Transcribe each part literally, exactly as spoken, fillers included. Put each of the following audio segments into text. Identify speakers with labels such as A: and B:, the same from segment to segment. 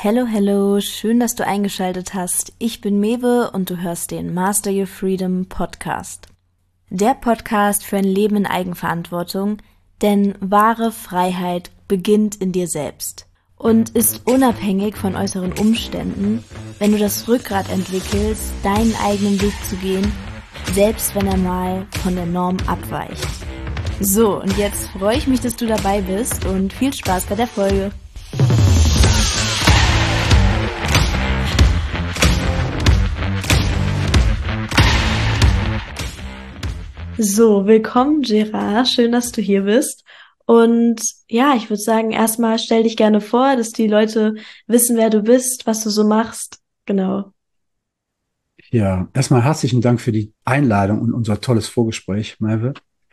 A: Hello, hello, schön, dass du eingeschaltet hast. Ich bin Mewe und du hörst den Master Your Freedom Podcast. Der Podcast für ein Leben in Eigenverantwortung, denn wahre Freiheit beginnt in dir selbst und ist unabhängig von äußeren Umständen, wenn du das Rückgrat entwickelst, deinen eigenen Weg zu gehen, selbst wenn er mal von der Norm abweicht. So, und jetzt freue ich mich, dass du dabei bist und viel Spaß bei der Folge. So, willkommen Gerard, schön, dass du hier bist. Und ja, ich würde sagen, erstmal stell dich gerne vor, dass die Leute wissen, wer du bist, was du so machst. Genau.
B: Ja, erstmal herzlichen Dank für die Einladung und unser tolles Vorgespräch, Merve.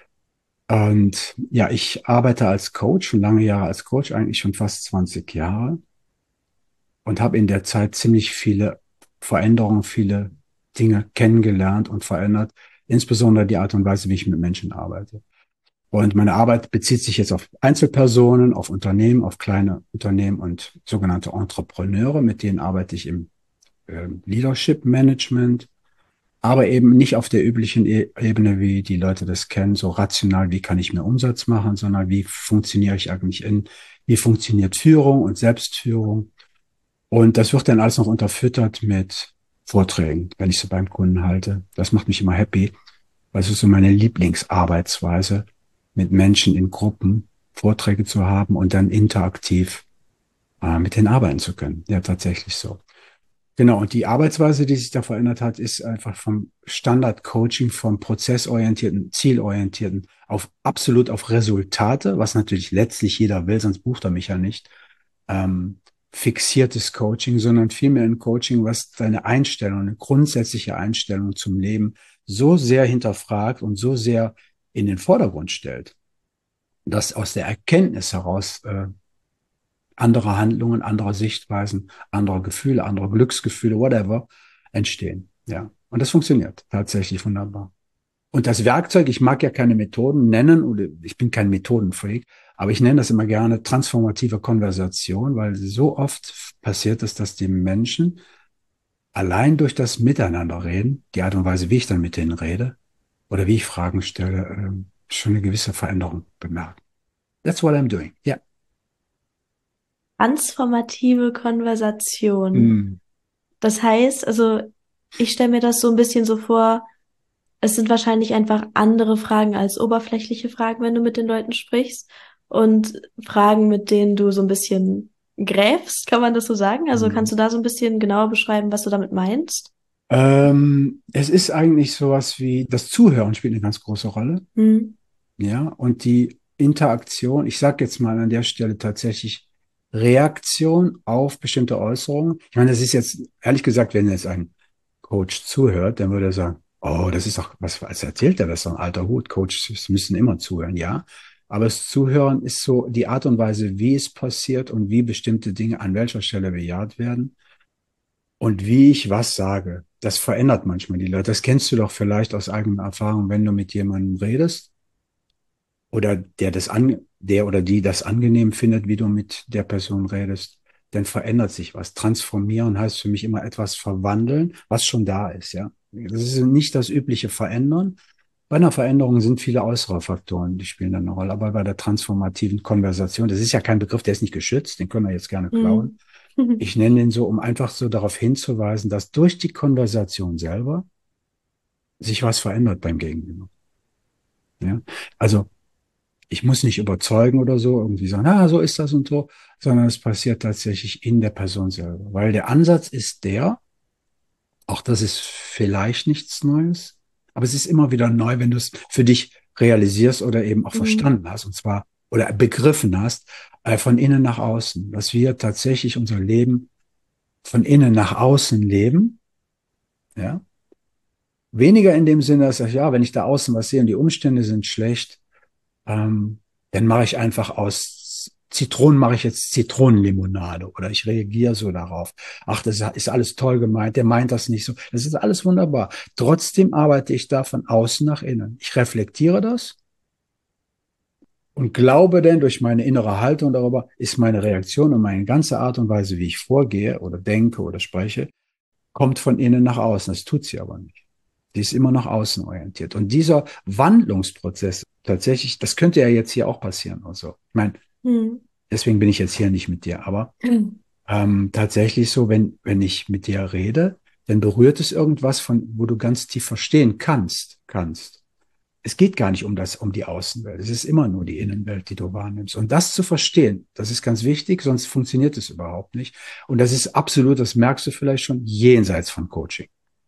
B: Und ja, ich arbeite als Coach, schon lange Jahre als Coach, eigentlich schon fast zwanzig Jahre und habe in der Zeit ziemlich viele Veränderungen, viele Dinge kennengelernt und verändert, insbesondere die Art und Weise, wie ich mit Menschen arbeite. Und meine Arbeit bezieht sich jetzt auf Einzelpersonen, auf Unternehmen, auf kleine Unternehmen und sogenannte Entrepreneure, mit denen arbeite ich im äh, Leadership Management, aber eben nicht auf der üblichen e Ebene, wie die Leute das kennen, so rational, wie kann ich mehr Umsatz machen, sondern wie funktioniere ich eigentlich in, wie funktioniert Führung und Selbstführung. Und das wird dann alles noch unterfüttert mit Vorträgen, wenn ich sie beim Kunden halte. Das macht mich immer happy, weil es ist so meine Lieblingsarbeitsweise, mit Menschen in Gruppen Vorträge zu haben und dann interaktiv äh, mit denen arbeiten zu können. Ja, tatsächlich so. Genau, und die Arbeitsweise, die sich da verändert hat, ist einfach vom Standard-Coaching, vom prozessorientierten, zielorientierten auf absolut auf Resultate, was natürlich letztlich jeder will, sonst bucht er mich ja nicht, ähm, fixiertes Coaching, sondern vielmehr ein Coaching, was deine Einstellung, eine grundsätzliche Einstellung zum Leben so sehr hinterfragt und so sehr in den Vordergrund stellt, dass aus der Erkenntnis heraus äh, andere Handlungen, andere Sichtweisen, andere Gefühle, andere Glücksgefühle, whatever, entstehen. Ja. Und das funktioniert tatsächlich wunderbar. Und das Werkzeug, ich mag ja keine Methoden nennen, oder ich bin kein Methodenfreak, aber ich nenne das immer gerne transformative Konversation, weil so oft passiert es, dass die Menschen allein durch das Miteinander reden, die Art und Weise, wie ich dann mit denen rede oder wie ich Fragen stelle, ähm, schon eine gewisse Veränderung bemerken. That's what I'm doing. Ja.
A: Transformative Konversation.
B: Mm.
A: Das heißt, also ich stelle mir das so ein bisschen so vor, es sind wahrscheinlich einfach andere Fragen als oberflächliche Fragen, wenn du mit den Leuten sprichst. Und Fragen, mit denen du so ein bisschen gräbst, kann man das so sagen? Also kannst
B: Mm.
A: du da so ein bisschen genauer beschreiben, was du damit meinst?
B: Ähm, es ist eigentlich sowas wie, das Zuhören spielt eine ganz große Rolle,
A: Hm.
B: ja, und die Interaktion, ich sage jetzt mal an der Stelle tatsächlich Reaktion auf bestimmte Äußerungen. Ich meine, das ist jetzt, ehrlich gesagt, wenn jetzt ein Coach zuhört, dann würde er sagen, oh, das ist doch, was, was erzählt er, das ist doch ein alter Hut, Coaches müssen immer zuhören, ja. Aber das Zuhören ist so die Art und Weise, wie es passiert und wie bestimmte Dinge an welcher Stelle bejaht werden. Und wie ich was sage, das verändert manchmal die Leute. Das kennst du doch vielleicht aus eigener Erfahrung, wenn du mit jemandem redest oder der das an, der oder die das angenehm findet, wie du mit der Person redest, dann verändert sich was. Transformieren heißt für mich immer etwas verwandeln, was schon da ist, ja. Das ist nicht das übliche Verändern. Bei einer Veränderung sind viele äußere Faktoren, die spielen dann eine Rolle. Aber bei der transformativen Konversation, das ist ja kein Begriff, der ist nicht geschützt, den können wir jetzt gerne klauen.
A: Hm.
B: Ich nenne ihn so, um einfach so darauf hinzuweisen, dass durch die Konversation selber sich was verändert beim Gegenüber. Ja? Also ich muss nicht überzeugen oder so, irgendwie sagen, ah, so ist das und so, sondern es passiert tatsächlich in der Person selber. Weil der Ansatz ist der, auch das ist vielleicht nichts Neues, aber es ist immer wieder neu, wenn du es für dich realisierst oder eben auch
A: Hm.
B: verstanden hast, und zwar oder begriffen hast, äh, von innen nach außen, dass wir tatsächlich unser Leben von innen nach außen leben, ja. Weniger in dem Sinne, dass ich, ja, wenn ich da außen was sehe und die Umstände sind schlecht, ähm, dann mache ich einfach aus Zitronen mache ich jetzt Zitronenlimonade oder ich reagiere so darauf. Ach, das ist alles toll gemeint, der meint das nicht so. Das ist alles wunderbar. Trotzdem arbeite ich da von außen nach innen. Ich reflektiere das Und glaube denn, durch meine innere Haltung darüber ist meine Reaktion und meine ganze Art und Weise, wie ich vorgehe oder denke oder spreche, kommt von innen nach außen. Das tut sie aber nicht. Die ist immer nach außen orientiert. Und dieser Wandlungsprozess tatsächlich, das könnte ja jetzt hier auch passieren. Also, ich meine,
A: Hm.
B: deswegen bin ich jetzt hier nicht mit dir, aber ähm, tatsächlich so, wenn, wenn ich mit dir rede, dann berührt es irgendwas von, wo du ganz tief verstehen kannst, kannst. Es geht gar nicht um das, um die Außenwelt. Es ist immer nur die Innenwelt, die du wahrnimmst. Und das zu verstehen, das ist ganz wichtig, sonst funktioniert es überhaupt nicht. Und das ist absolut, das merkst du vielleicht schon, jenseits von Coaching.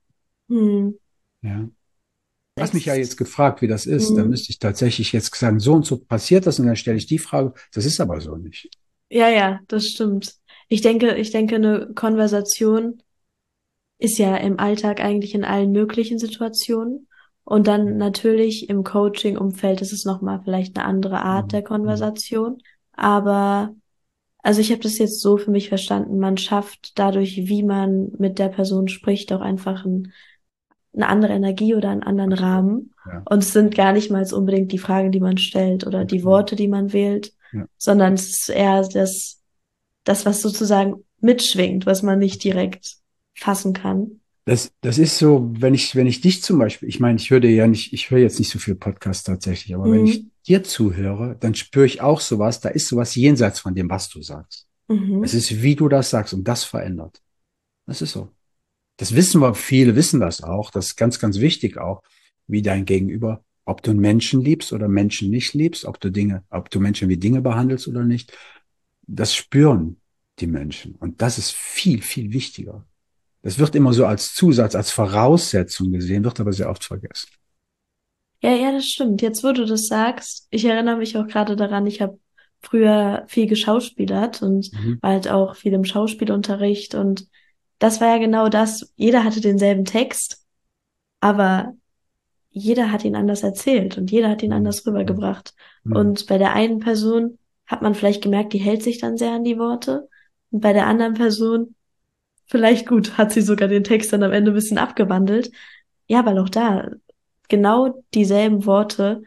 A: Hm.
B: Ja. Du hast mich ja jetzt
A: Ex
B: gefragt, wie das ist. Da
A: hm.
B: müsste ich tatsächlich jetzt sagen, so und so passiert das. Und dann stelle ich die Frage, das ist aber so nicht.
A: Ja, ja, das stimmt. Ich denke, ich denke, eine Konversation ist ja im Alltag eigentlich in allen möglichen Situationen. Und dann natürlich im Coaching-Umfeld ist es nochmal vielleicht eine andere Art
B: Mhm.
A: der
B: Mhm.
A: Konversation. Aber also ich habe das jetzt so für mich verstanden, man schafft dadurch, wie man mit der Person spricht, auch einfach ein, eine andere Energie oder einen anderen
B: Absolut.
A: Rahmen.
B: Ja,
A: Und es sind gar nicht mal unbedingt die Fragen, die man stellt oder
B: ganz
A: die
B: genau.
A: Worte, die man wählt,
B: Ja,
A: sondern es ist eher das, das, was sozusagen mitschwingt, was man nicht
B: absolut.
A: direkt fassen kann.
B: Das, das ist so, wenn ich, wenn ich dich zum Beispiel, ich meine, ich höre dir ja nicht, ich höre jetzt nicht so viel Podcast tatsächlich, aber wenn ich
A: Mhm.
B: dir zuhöre, dann spüre ich auch sowas, da ist sowas jenseits von dem, was du sagst. Es
A: Mhm.
B: ist, wie du das sagst und das verändert. Das ist so. Das wissen wir, viele wissen das auch. Das ist ganz, ganz wichtig auch, wie dein Gegenüber, ob du einen Menschen liebst oder Menschen nicht liebst, ob du Dinge, ob du Menschen wie Dinge behandelst oder nicht. Das spüren die Menschen. Und das ist viel, viel wichtiger. Das wird immer so als Zusatz, als Voraussetzung gesehen, wird aber sehr oft vergessen.
A: Ja, ja, das stimmt. Jetzt, wo du das sagst, ich erinnere mich auch gerade daran, ich habe früher viel geschauspielert und
B: Mhm.
A: war halt auch viel im Schauspielunterricht und das war ja genau das. Jeder hatte denselben Text, aber jeder hat ihn anders erzählt und jeder hat ihn
B: Mhm.
A: anders rübergebracht.
B: Mhm.
A: Und bei der einen Person hat man vielleicht gemerkt, die hält sich dann sehr an die Worte und bei der anderen Person vielleicht gut, hat sie sogar den Text dann am Ende ein bisschen abgewandelt. Ja, weil auch da genau dieselben Worte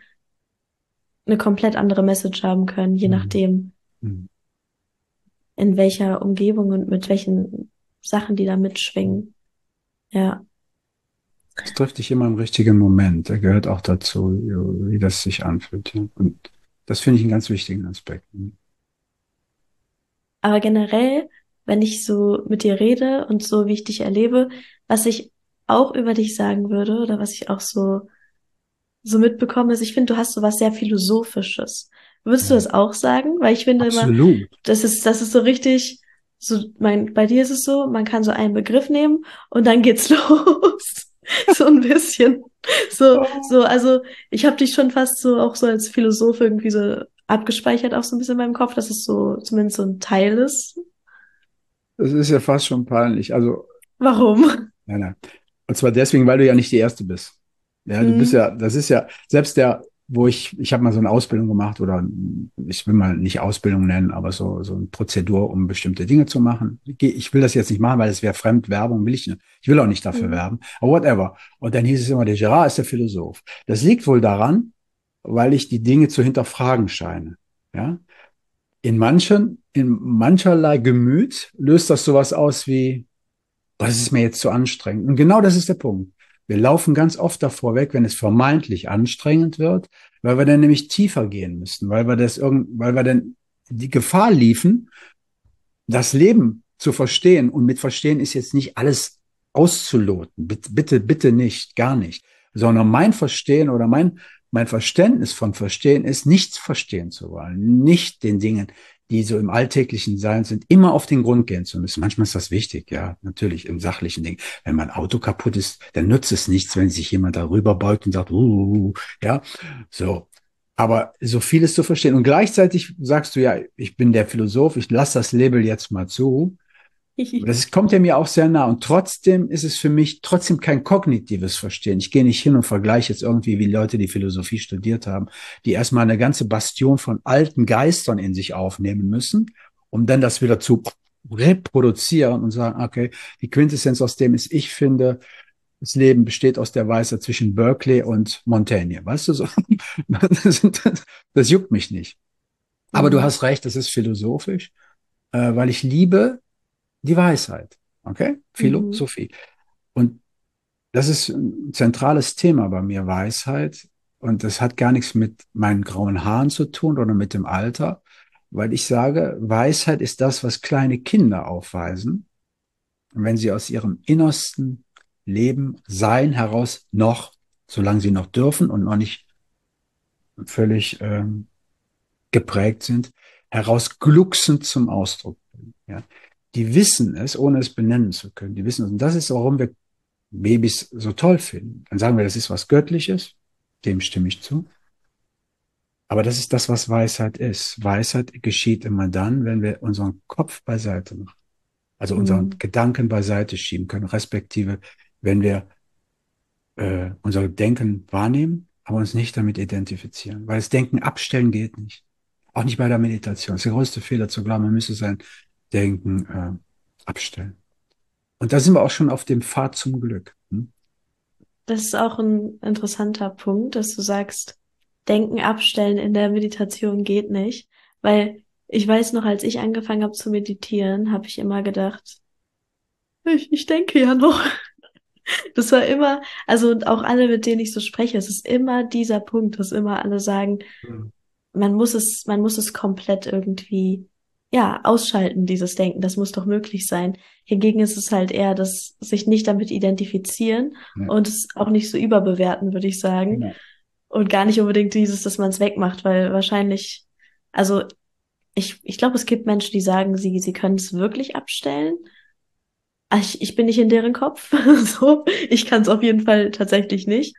A: eine komplett andere Message haben können, je
B: Mhm.
A: nachdem,
B: Mhm.
A: in welcher Umgebung und mit welchen Sachen die da
B: Mhm.
A: mitschwingen. Ja.
B: Es trifft dich immer im richtigen Moment. Der gehört auch dazu, wie das sich anfühlt. Ja. Und das finde ich einen ganz wichtigen Aspekt. Mhm.
A: Aber generell, wenn ich so mit dir rede und so, wie ich dich erlebe, was ich auch über dich sagen würde oder was ich auch so, so mitbekomme, ist, ich finde, du hast so was sehr Philosophisches. Würdest du
B: Ja.
A: das auch sagen? Weil ich finde immer,
B: Absolut.
A: das ist, das ist so richtig, so, mein, bei dir ist es so, man kann so einen Begriff nehmen und dann geht's los. So ein bisschen. So, so, also ich habe dich schon fast so auch so als Philosoph irgendwie so abgespeichert, auch so ein bisschen in meinem Kopf, dass es so zumindest so ein Teil ist.
B: Das ist ja fast schon peinlich. Also,
A: Warum?
B: nein, nein. Und zwar deswegen, weil du ja nicht die Erste bist. Ja, du bist
A: Hm,
B: ja, das ist ja, selbst der, wo ich, ich habe mal so eine Ausbildung gemacht oder ich will mal nicht Ausbildung nennen, aber so, so eine Prozedur, um bestimmte Dinge zu machen. Ich will das jetzt nicht machen, weil es wäre Fremdwerbung, will ich nicht. Ich will auch nicht dafür
A: hm,
B: werben, aber whatever. Und dann hieß es immer, der Gerard ist der Philosoph. Das liegt wohl daran, weil ich die Dinge zu hinterfragen scheine. Ja, in manchen, in mancherlei Gemüt löst das sowas aus wie, das ist mir jetzt zu anstrengend. Und genau das ist der Punkt. Wir laufen ganz oft davor weg, wenn es vermeintlich anstrengend wird, weil wir dann nämlich tiefer gehen müssen, weil wir das irgend, weil wir dann die Gefahr liefen, das Leben zu verstehen. Und mit verstehen ist jetzt nicht alles auszuloten. Bitte, bitte, bitte nicht, gar nicht. Sondern mein Verstehen oder mein, mein Verständnis von Verstehen ist, nichts verstehen zu wollen, nicht den Dingen, die so im alltäglichen Sein sind, immer auf den Grund gehen zu müssen. Manchmal ist das wichtig, ja, natürlich im sachlichen Ding. Wenn mein Auto kaputt ist, dann nützt es nichts, wenn sich jemand darüber beugt und sagt, uh, ja, so. Aber so vieles zu verstehen. Und gleichzeitig sagst du ja, ich bin der Philosoph, ich lasse das Label jetzt mal zu. Das kommt ja mir auch sehr nah. Und trotzdem ist es für mich trotzdem kein kognitives Verstehen. Ich gehe nicht hin und vergleiche jetzt irgendwie wie Leute, die Philosophie studiert haben, die erstmal eine ganze Bastion von alten Geistern in sich aufnehmen müssen, um dann das wieder zu reproduzieren und sagen, okay, die Quintessenz aus dem ist, ich finde, das Leben besteht aus der Weisheit zwischen Berkeley und Montaigne. Weißt du so? Das sind, Das juckt mich nicht. Aber du
A: Mhm.
B: hast recht, das ist philosophisch, äh, weil ich liebe die Weisheit. Okay?
A: Mhm.
B: Philosophie. Und das ist ein zentrales Thema bei mir, Weisheit. Und das hat gar nichts mit meinen grauen Haaren zu tun oder mit dem Alter, weil ich sage, Weisheit ist das, was kleine Kinder aufweisen, wenn sie aus ihrem innersten Leben, Sein heraus noch, solange sie noch dürfen und noch nicht völlig ähm, geprägt sind, heraus glucksend zum Ausdruck bringen. Ja. Die wissen es, ohne es benennen zu können. Die wissen es. Und das ist, warum wir Babys so toll finden. Dann sagen wir, das ist was Göttliches. Dem stimme ich zu. Aber das ist das, was Weisheit ist. Weisheit geschieht immer dann, wenn wir unseren Kopf beiseite machen. Also unseren
A: Mhm.
B: Gedanken beiseite schieben können, respektive, wenn wir äh, unser Denken wahrnehmen, aber uns nicht damit identifizieren. Weil das Denken abstellen geht nicht. Auch nicht bei der Meditation. Das ist der größte Fehler zu glauben, man müsse sein Denken äh, abstellen. Und da sind wir auch schon auf dem Pfad zum Glück. Hm?
A: Das ist auch ein interessanter Punkt, dass du sagst, Denken abstellen in der Meditation geht nicht, weil ich weiß noch, als ich angefangen habe zu meditieren, habe ich immer gedacht, ich, ich denke ja noch. Das war immer, also und auch alle, mit denen ich so spreche, es ist immer dieser Punkt, dass immer alle sagen,
B: Mhm.
A: man muss es, man muss es komplett irgendwie, ja, ausschalten, dieses Denken. Das muss doch möglich sein. Hingegen ist es halt eher das sich nicht damit identifizieren
B: Ja,
A: und es auch nicht so überbewerten, würde ich sagen.
B: genau.
A: Und gar nicht unbedingt dieses, dass man es wegmacht, weil wahrscheinlich, also ich, ich glaube, es gibt Menschen, die sagen, sie, sie können es wirklich abstellen. Ah, Ich, ich bin nicht in deren Kopf. So, ich kann es auf jeden Fall tatsächlich nicht.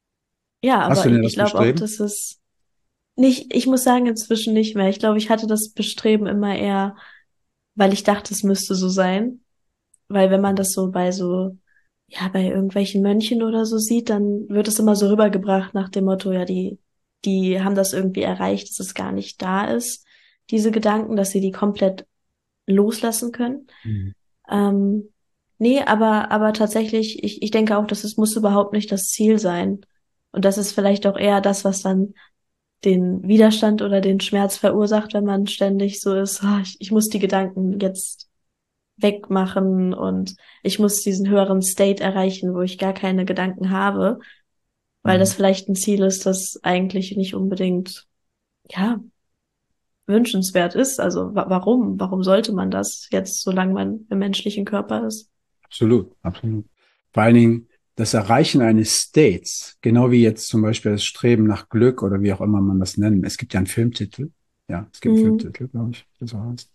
A: Ja,
B: Hast
A: aber
B: du
A: ich,
B: denn
A: ich
B: das
A: glaube auch,
B: bestreben?
A: dass es nicht, ich muss sagen, inzwischen nicht mehr. Ich glaube, ich hatte das Bestreben immer eher, weil ich dachte, es müsste so sein. Weil wenn man das so bei so, ja, bei irgendwelchen Mönchen oder so sieht, dann wird es immer so rübergebracht nach dem Motto, ja, die, die haben das irgendwie erreicht, dass es gar nicht da ist, diese Gedanken, dass sie die komplett loslassen können.
B: Mhm.
A: Ähm, nee, aber, aber tatsächlich, ich, ich denke auch, dass es muss überhaupt nicht das Ziel sein. Und das ist vielleicht auch eher das, was dann den Widerstand oder den Schmerz verursacht, wenn man ständig so ist, ah, ich, ich muss die Gedanken jetzt wegmachen und ich muss diesen höheren State erreichen, wo ich gar keine Gedanken habe, weil das
B: Mhm.
A: vielleicht ein Ziel ist, das eigentlich nicht unbedingt, ja, wünschenswert ist. Also wa warum? Warum sollte man das jetzt, solange man im menschlichen Körper ist?
B: Absolut, absolut. Vor allen Dingen das Erreichen eines States, genau wie jetzt zum Beispiel das Streben nach Glück oder wie auch immer man das nennt. Es gibt ja einen Filmtitel. Ja, es gibt einen
A: Mhm.
B: Filmtitel, glaube ich, der so heißt.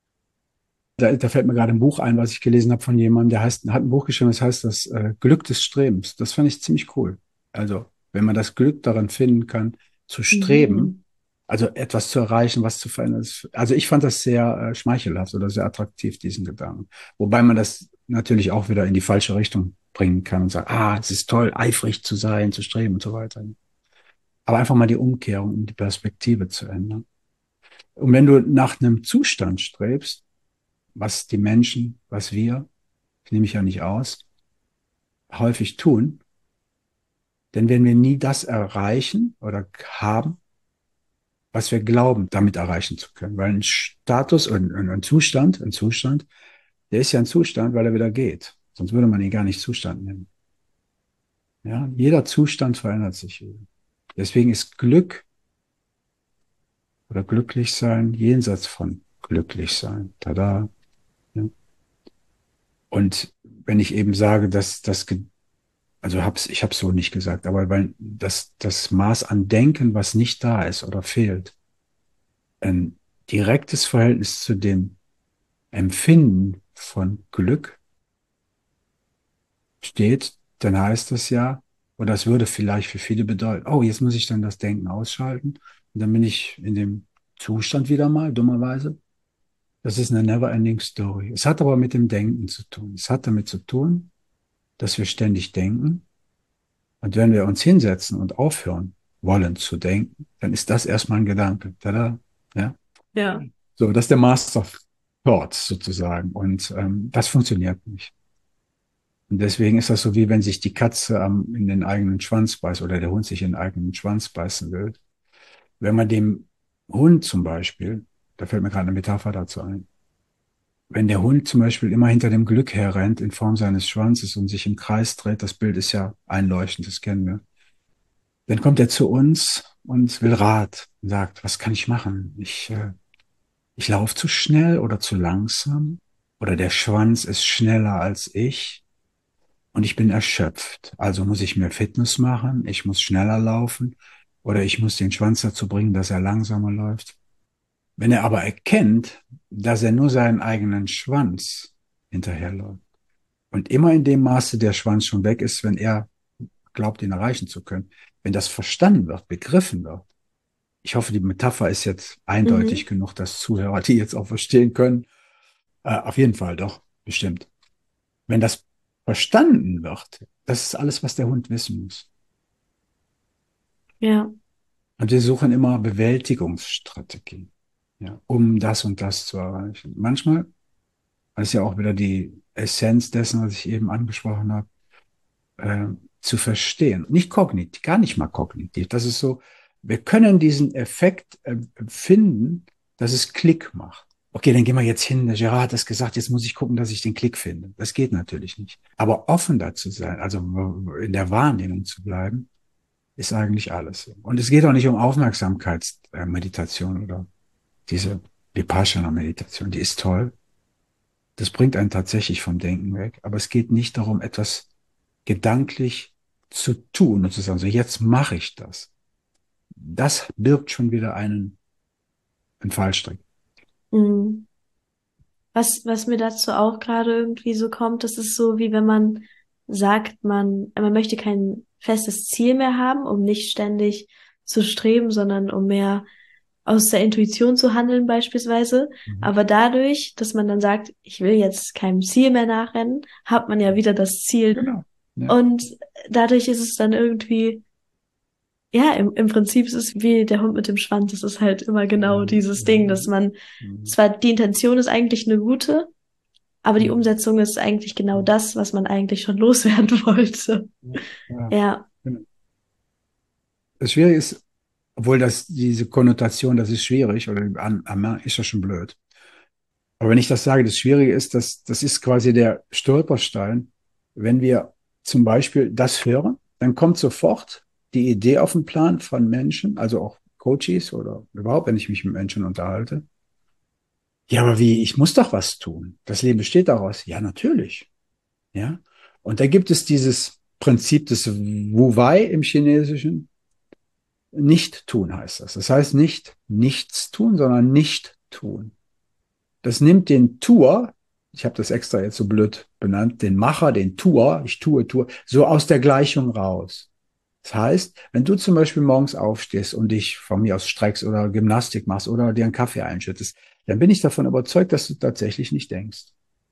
B: Da, da fällt mir gerade ein Buch ein, was ich gelesen habe von jemandem, der heißt, hat ein Buch geschrieben, das heißt das äh, Glück des Strebens. Das fand ich ziemlich cool. Also, wenn man das Glück daran finden kann, zu streben,
A: Mhm.
B: also etwas zu erreichen, was zu verändern. Das- Also ich fand das sehr äh, schmeichelhaft oder sehr attraktiv, diesen Gedanken. Wobei man das natürlich auch wieder in die falsche Richtung bringen kann und sagt, ah, es ist toll, eifrig zu sein, zu streben und so weiter. Aber einfach mal die Umkehrung, um die Perspektive zu ändern. Und wenn du nach einem Zustand strebst, was die Menschen, was wir, ich nehme mich ja nicht aus, häufig tun, dann werden wir nie das erreichen oder haben, was wir glauben, damit erreichen zu können. Weil ein Status und ein, ein Zustand, ein Zustand, der ist ja ein Zustand, weil er wieder geht. Sonst würde man ihn gar nicht Zustand nennen. Ja, jeder Zustand verändert sich. Deswegen ist Glück oder glücklich sein jenseits von glücklich sein. Tada. Ja. Und wenn ich eben sage, dass das, also hab's, ich habe es so nicht gesagt, aber weil das, das Maß an Denken, was nicht da ist oder fehlt, ein direktes Verhältnis zu dem Empfinden von Glück steht, dann heißt das ja, oder das würde vielleicht für viele bedeuten, oh, jetzt muss ich dann das Denken ausschalten und dann bin ich in dem Zustand wieder mal, dummerweise. Das ist eine never-ending Story. Es hat aber mit dem Denken zu tun. Es hat damit zu tun, dass wir ständig denken. Und wenn wir uns hinsetzen und aufhören wollen zu denken, dann ist das erstmal ein Gedanke. Tada, ja.
A: Ja.
B: So, das ist der Master of Thoughts sozusagen. Und ähm, das funktioniert nicht. Und deswegen ist das so, wie wenn sich die Katze am, in den eigenen Schwanz beißt oder der Hund sich in den eigenen Schwanz beißen will. Wenn man dem Hund zum Beispiel, da fällt mir gerade eine Metapher dazu ein, wenn der Hund zum Beispiel immer hinter dem Glück herrennt in Form seines Schwanzes und sich im Kreis dreht, das Bild ist ja einleuchtend, das kennen wir, dann kommt er zu uns und will Rat und sagt, was kann ich machen? Ich, äh, ich laufe zu schnell oder zu langsam oder der Schwanz ist schneller als ich und ich bin erschöpft. Also muss ich mehr Fitness machen, ich muss schneller laufen oder ich muss den Schwanz dazu bringen, dass er langsamer läuft. Wenn er aber erkennt, dass er nur seinen eigenen Schwanz hinterherläuft und immer in dem Maße der Schwanz schon weg ist, wenn er glaubt, ihn erreichen zu können, wenn das verstanden wird, begriffen wird. Ich hoffe, die Metapher ist jetzt eindeutig
A: Mhm.
B: genug, dass Zuhörer die jetzt auch verstehen können. Äh, auf jeden Fall doch, bestimmt. Wenn das verstanden wird, das ist alles, was der Hund wissen muss.
A: Ja.
B: Und wir suchen immer Bewältigungsstrategien, ja, um das und das zu erreichen. Manchmal, das ist ja auch wieder die Essenz dessen, was ich eben angesprochen habe, äh, zu verstehen. Nicht kognitiv, gar nicht mal kognitiv. Das ist so, wir können diesen Effekt äh, finden, dass es Klick macht. Okay, dann gehen wir jetzt hin. Der Gerard hat das gesagt, jetzt muss ich gucken, dass ich den Klick finde. Das geht natürlich nicht. Aber offen dazu sein, also in der Wahrnehmung zu bleiben, ist eigentlich alles. Und es geht auch nicht um Aufmerksamkeitsmeditation oder diese Vipassana-Meditation. Die ist toll. Das bringt einen tatsächlich vom Denken weg. Aber es geht nicht darum, etwas gedanklich zu tun und zu sagen, so jetzt mache ich das. Das birgt schon wieder einen, einen Fallstrick.
A: Mhm. Was, was mir dazu auch gerade irgendwie so kommt, das ist so, wie wenn man sagt, man, man möchte kein festes Ziel mehr haben, um nicht ständig zu streben, sondern um mehr aus der Intuition zu handeln beispielsweise.
B: Mhm.
A: Aber dadurch, dass man dann sagt, ich will jetzt keinem Ziel mehr nachrennen, hat man ja wieder das Ziel.
B: Genau. Ja.
A: Und dadurch ist es dann irgendwie, ja, im, im Prinzip ist es wie der Hund mit dem Schwanz. Es ist halt immer genau
B: Ja.
A: dieses Ding,
B: Ja.
A: dass man,
B: Mhm.
A: zwar die Intention ist eigentlich eine gute, aber die
B: Mhm.
A: Umsetzung ist eigentlich genau das, was man eigentlich schon loswerden wollte.
B: Ja.
A: Ja.
B: Genau. Das Schwierige ist, obwohl das diese Konnotation, das ist schwierig oder an, an, ist ja schon blöd. Aber wenn ich das sage, das Schwierige ist, dass das ist quasi der Stolperstein. Wenn wir zum Beispiel das hören, dann kommt sofort die Idee auf den Plan von Menschen, also auch Coaches oder überhaupt, wenn ich mich mit Menschen unterhalte. Ja, aber wie? Ich muss doch was tun. Das Leben besteht daraus. Ja, natürlich. Ja. Und da gibt es dieses Prinzip des Wu Wei im Chinesischen. Nicht tun heißt das. Das heißt nicht nichts tun, sondern nicht tun. Das nimmt den Tuer, ich habe das extra jetzt so blöd benannt, den Macher, den Tuer, ich tue, tue, so aus der Gleichung raus. Das heißt, wenn du zum Beispiel morgens aufstehst und dich von mir aus streckst oder Gymnastik machst oder dir einen Kaffee einschüttest, dann bin ich davon überzeugt, dass du tatsächlich nicht denkst.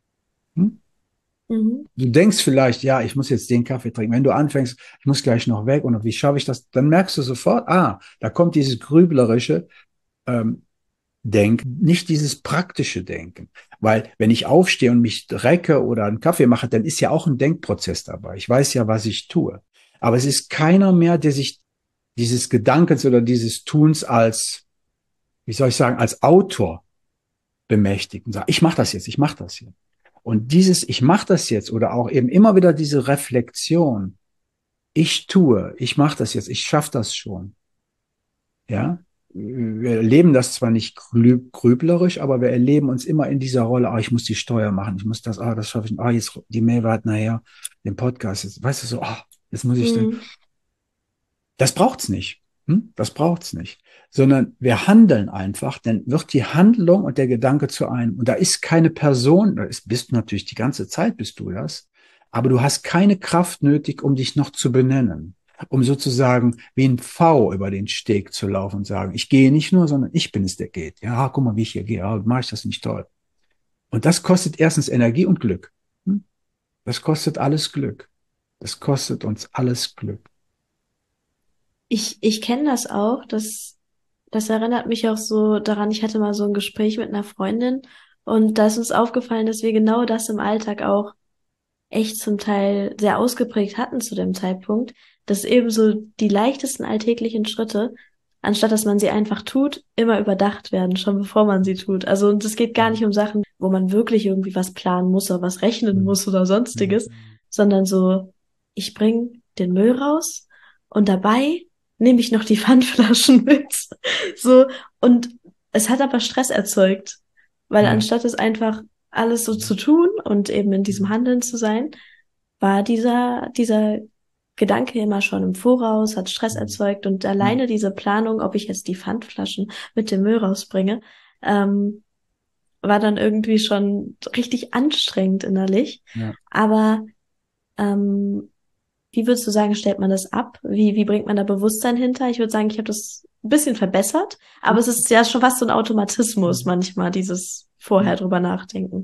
B: Hm?
A: Mhm.
B: Du denkst vielleicht, ja, ich muss jetzt den Kaffee trinken. Wenn du anfängst, ich muss gleich noch weg und wie schaffe ich das, dann merkst du sofort, ah, da kommt dieses grüblerische, ähm, Denken, nicht dieses praktische Denken. Weil wenn ich aufstehe und mich recke oder einen Kaffee mache, dann ist ja auch ein Denkprozess dabei. Ich weiß ja, was ich tue. Aber es ist keiner mehr, der sich dieses Gedankens oder dieses Tuns als, wie soll ich sagen, als Autor bemächtigt und sagt, ich mache das jetzt, ich mache das jetzt. Und dieses, ich mache das jetzt oder auch eben immer wieder diese Reflexion, ich tue, ich mache das jetzt, ich schaffe das schon. Ja, wir erleben das zwar nicht grüblerisch, aber wir erleben uns immer in dieser Rolle, ah, ich muss die Steuer machen, ich muss das, ah, das schaffe ich, ah, jetzt die Mail hat nachher, den Podcast, jetzt, weißt du so, ah, jetzt muss ich den.
A: Mhm.
B: Das braucht's nicht. Hm? Das braucht's nicht. Sondern wir handeln einfach, dann wird die Handlung und der Gedanke zu einem. Und da ist keine Person, da ist, bist du natürlich die ganze Zeit, bist du das, aber du hast keine Kraft nötig, um dich noch zu benennen. Um sozusagen wie ein V über den Steg zu laufen und sagen, ich gehe nicht nur, sondern ich bin es, der geht. Ja, guck mal, wie ich hier gehe. Ja, mache ich das nicht toll. Und das kostet erstens Energie und Glück. Hm? Das kostet alles Glück. Das kostet uns alles Glück.
A: Ich, ich kenne das auch. Das, das erinnert mich auch so daran, ich hatte mal so ein Gespräch mit einer Freundin und da ist uns aufgefallen, dass wir genau das im Alltag auch echt zum Teil sehr ausgeprägt hatten zu dem Zeitpunkt, dass eben so die leichtesten alltäglichen Schritte anstatt dass man sie einfach tut, immer überdacht werden, schon bevor man sie tut. Also und es geht gar nicht um Sachen, wo man wirklich irgendwie was planen muss oder was rechnen muss oder sonstiges, sondern so, ich bring den Müll raus und dabei nehme ich noch die Pfandflaschen mit. So, und es hat aber Stress erzeugt, weil
B: Ja.
A: anstatt es einfach alles so zu tun und eben in diesem Handeln zu sein, war dieser, dieser Gedanke immer schon im Voraus, hat Stress erzeugt und alleine diese Planung, ob ich jetzt die Pfandflaschen mit dem Müll rausbringe, ähm, war dann irgendwie schon richtig anstrengend innerlich.
B: Ja.
A: Aber ähm, wie würdest du sagen, stellt man das ab? Wie, wie bringt man da Bewusstsein hinter? Ich würde sagen, ich habe das ein bisschen verbessert, aber es ist ja schon fast so ein Automatismus manchmal, dieses vorher drüber nachdenken.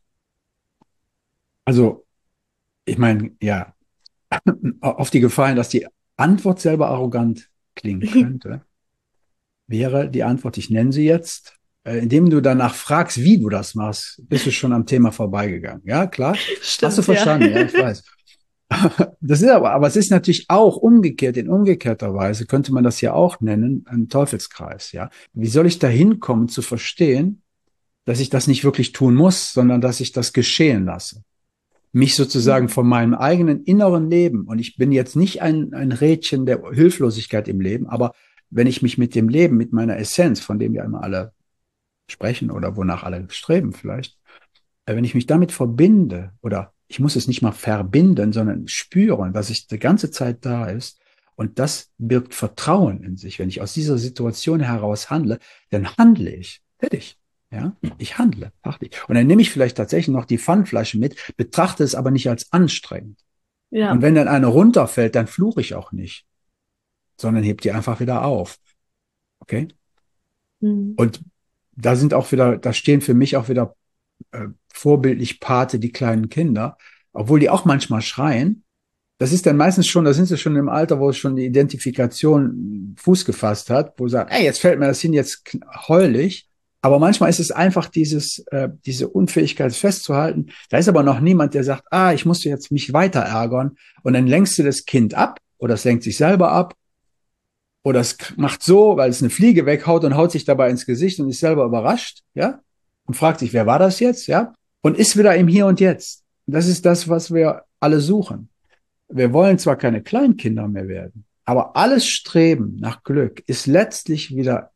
B: Also, ich meine, ja, auf die Gefahr hin, dass die Antwort selber arrogant klingen könnte, wäre die Antwort, ich nenne sie jetzt, äh, indem du danach fragst, wie du das machst, bist du schon am Thema vorbeigegangen. Ja, klar?
A: Stimmt,
B: Hast du verstanden? Ja,
A: ja.
B: ich weiß. Das ist aber, aber es ist natürlich auch umgekehrt, in umgekehrter Weise könnte man das ja auch nennen, ein Teufelskreis, ja. Wie soll ich da hinkommen zu verstehen, dass ich das nicht wirklich tun muss, sondern dass ich das geschehen lasse? Mich sozusagen von meinem eigenen inneren Leben, und ich bin jetzt nicht ein, ein Rädchen der Hilflosigkeit im Leben, aber wenn ich mich mit dem Leben, mit meiner Essenz, von dem ja immer alle sprechen oder wonach alle streben vielleicht, äh, wenn ich mich damit verbinde, oder ich muss es nicht mal verbinden, sondern spüren, dass ich die ganze Zeit da ist, und das birgt Vertrauen in sich. Wenn ich aus dieser Situation heraus handle, dann handle ich. Fertig. Ja, ich handle. Fertig. Und dann nehme ich vielleicht tatsächlich noch die Pfandflasche mit, betrachte es aber nicht als anstrengend. Und
A: Ja.
B: wenn dann eine runterfällt, dann fluche ich auch nicht, sondern heb die einfach wieder auf. Okay?
A: Mhm.
B: Und da sind auch wieder, da stehen für mich auch wieder äh, vorbildlich Pate die kleinen Kinder, obwohl die auch manchmal schreien. Das ist dann meistens schon, da sind sie schon im Alter, wo schon die Identifikation Fuß gefasst hat, wo sie sagen, ey, jetzt fällt mir das hin, jetzt heul ich. Aber manchmal ist es einfach dieses, äh, diese Unfähigkeit festzuhalten. Da ist aber noch niemand, der sagt, ah, ich muss jetzt mich weiter ärgern. Und dann lenkst du das Kind ab oder es lenkt sich selber ab oder es macht so, weil es eine Fliege weghaut und haut sich dabei ins Gesicht und ist selber überrascht, ja, und fragt sich, wer war das jetzt, ja, und ist wieder im Hier und Jetzt. Das ist das, was wir alle suchen. Wir wollen zwar keine Kleinkinder mehr werden, aber alles Streben nach Glück ist letztlich wieder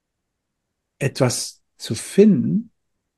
B: etwas zu finden,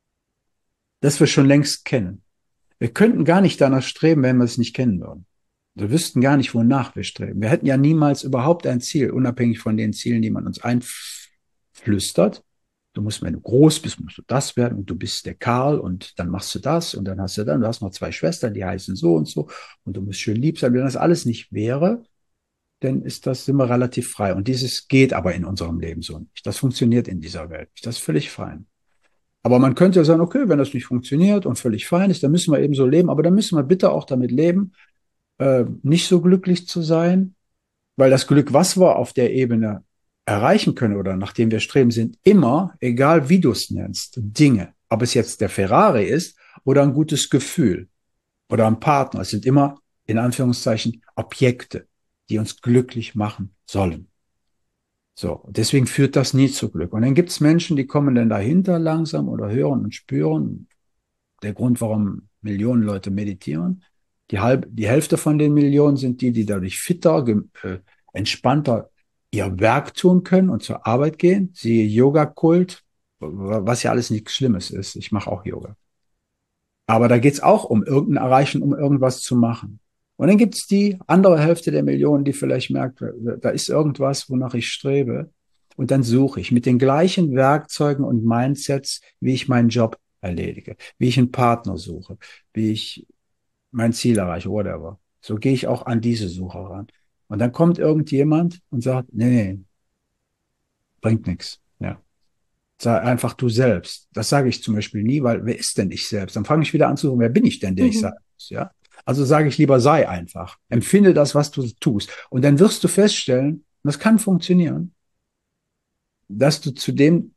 B: das wir schon längst kennen. Wir könnten gar nicht danach streben, wenn wir es nicht kennen würden. Wir wüssten gar nicht, wonach wir streben. Wir hätten ja niemals überhaupt ein Ziel, unabhängig von den Zielen, die man uns einflüstert. Du musst, wenn du groß bist, musst du das werden und du bist der Karl und dann machst du das und dann hast du dann, du hast noch zwei Schwestern, die heißen so und so und du musst schön lieb sein. Wenn das alles nicht wäre, dann ist das, sind wir relativ frei. Und dieses geht aber in unserem Leben so nicht. Das funktioniert in dieser Welt nicht. Das ist völlig fein. Aber man könnte ja sagen, okay, wenn das nicht funktioniert und völlig fein ist, dann müssen wir eben so leben. Aber dann müssen wir bitte auch damit leben, äh, nicht so glücklich zu sein, weil das Glück, was wir auf der Ebene erreichen können oder nach dem wir streben, sind immer, egal wie du es nennst, Dinge. Ob es jetzt der Ferrari ist oder ein gutes Gefühl oder ein Partner. Es sind immer, in Anführungszeichen, Objekte, die uns glücklich machen sollen. So, deswegen führt das nie zu Glück. Und dann gibt es Menschen, die kommen dann dahinter langsam oder hören und spüren. Der Grund, warum Millionen Leute meditieren. Die, halb, die Hälfte von den Millionen sind die, die dadurch fitter, äh, entspannter ihr Werk tun können und zur Arbeit gehen. Siehe Yoga-Kult, was ja alles nichts Schlimmes ist. Ich mache auch Yoga. Aber da geht es auch um irgendein Erreichen, um irgendwas zu machen. Und dann gibt es die andere Hälfte der Millionen, die vielleicht merkt, da ist irgendwas, wonach ich strebe. Und dann suche ich mit den gleichen Werkzeugen und Mindsets, wie ich meinen Job erledige, wie ich einen Partner suche, wie ich mein Ziel erreiche, whatever. So gehe ich auch an diese Suche ran. Und dann kommt irgendjemand und sagt, nee, nee, bringt nichts. Ja. Sei einfach du selbst. Das sage ich zum Beispiel nie, weil wer ist denn ich selbst? Dann fange ich wieder an zu suchen, wer bin ich denn, der ich sein muss, ja? Also sage ich lieber, sei einfach. Empfinde das, was du tust. Und dann wirst du feststellen, und das kann funktionieren, dass du zu dem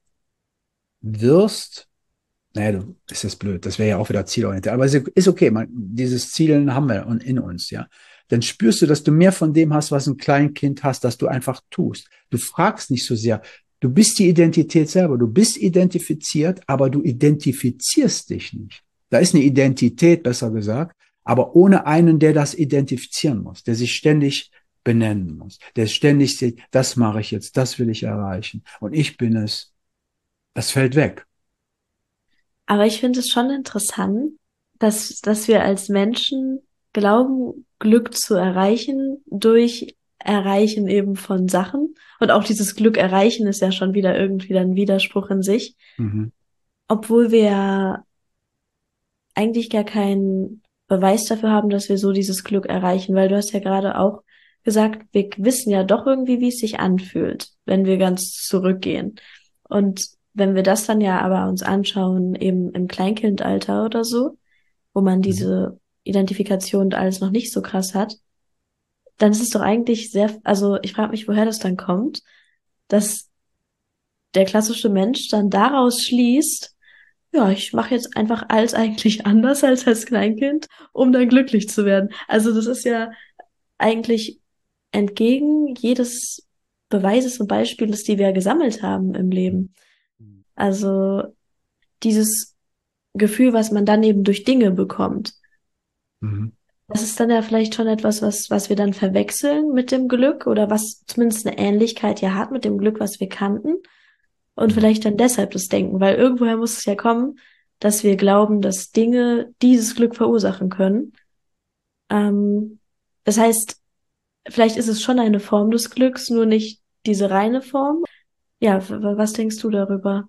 B: wirst, naja, du, ist das blöd, das wäre ja auch wieder zielorientiert, aber es ist okay, man, dieses Zielen haben wir in uns, ja. dann spürst du, dass du mehr von dem hast, was ein Kleinkind hast, dass du einfach tust. Du fragst nicht so sehr. Du bist die Identität selber. Du bist identifiziert, aber du identifizierst dich nicht. Da ist eine Identität, besser gesagt, aber ohne einen, der das identifizieren muss, der sich ständig benennen muss, der ständig sieht, das mache ich jetzt, das will ich erreichen und ich bin es. Das fällt weg.
A: Aber ich finde es schon interessant, dass, dass wir als Menschen glauben, Glück zu erreichen durch Erreichen eben von Sachen. Und auch dieses Glück erreichen ist ja schon wieder irgendwie dann Widerspruch in sich,
B: Mhm.
A: obwohl wir ja eigentlich gar keinen Beweis dafür haben, dass wir so dieses Glück erreichen, weil du hast ja gerade auch gesagt, wir wissen ja doch irgendwie, wie es sich anfühlt, wenn wir ganz zurückgehen. Und wenn wir das dann ja aber uns anschauen, eben im Kleinkindalter oder so, wo man
B: Mhm.
A: diese Identifikation und alles noch nicht so krass hat, dann ist es doch eigentlich sehr, also ich frage mich, woher das dann kommt, dass der klassische Mensch dann daraus schließt, ja, ich mache jetzt einfach alles eigentlich anders als als Kleinkind, um dann glücklich zu werden. Also das ist ja eigentlich entgegen jedes Beweises und Beispieles, die wir gesammelt haben im Leben. Also dieses Gefühl, was man dann eben durch Dinge bekommt.
B: Mhm.
A: Das ist dann ja vielleicht schon etwas, was, was wir dann verwechseln mit dem Glück oder was zumindest eine Ähnlichkeit ja hat mit dem Glück, was wir kannten. Und
B: Mhm.
A: vielleicht dann deshalb das Denken, weil irgendwoher muss es ja kommen, dass wir glauben, dass Dinge dieses Glück verursachen können. Ähm, das heißt, vielleicht ist es schon eine Form des Glücks, nur nicht diese reine Form. Ja, w- w- was denkst du darüber?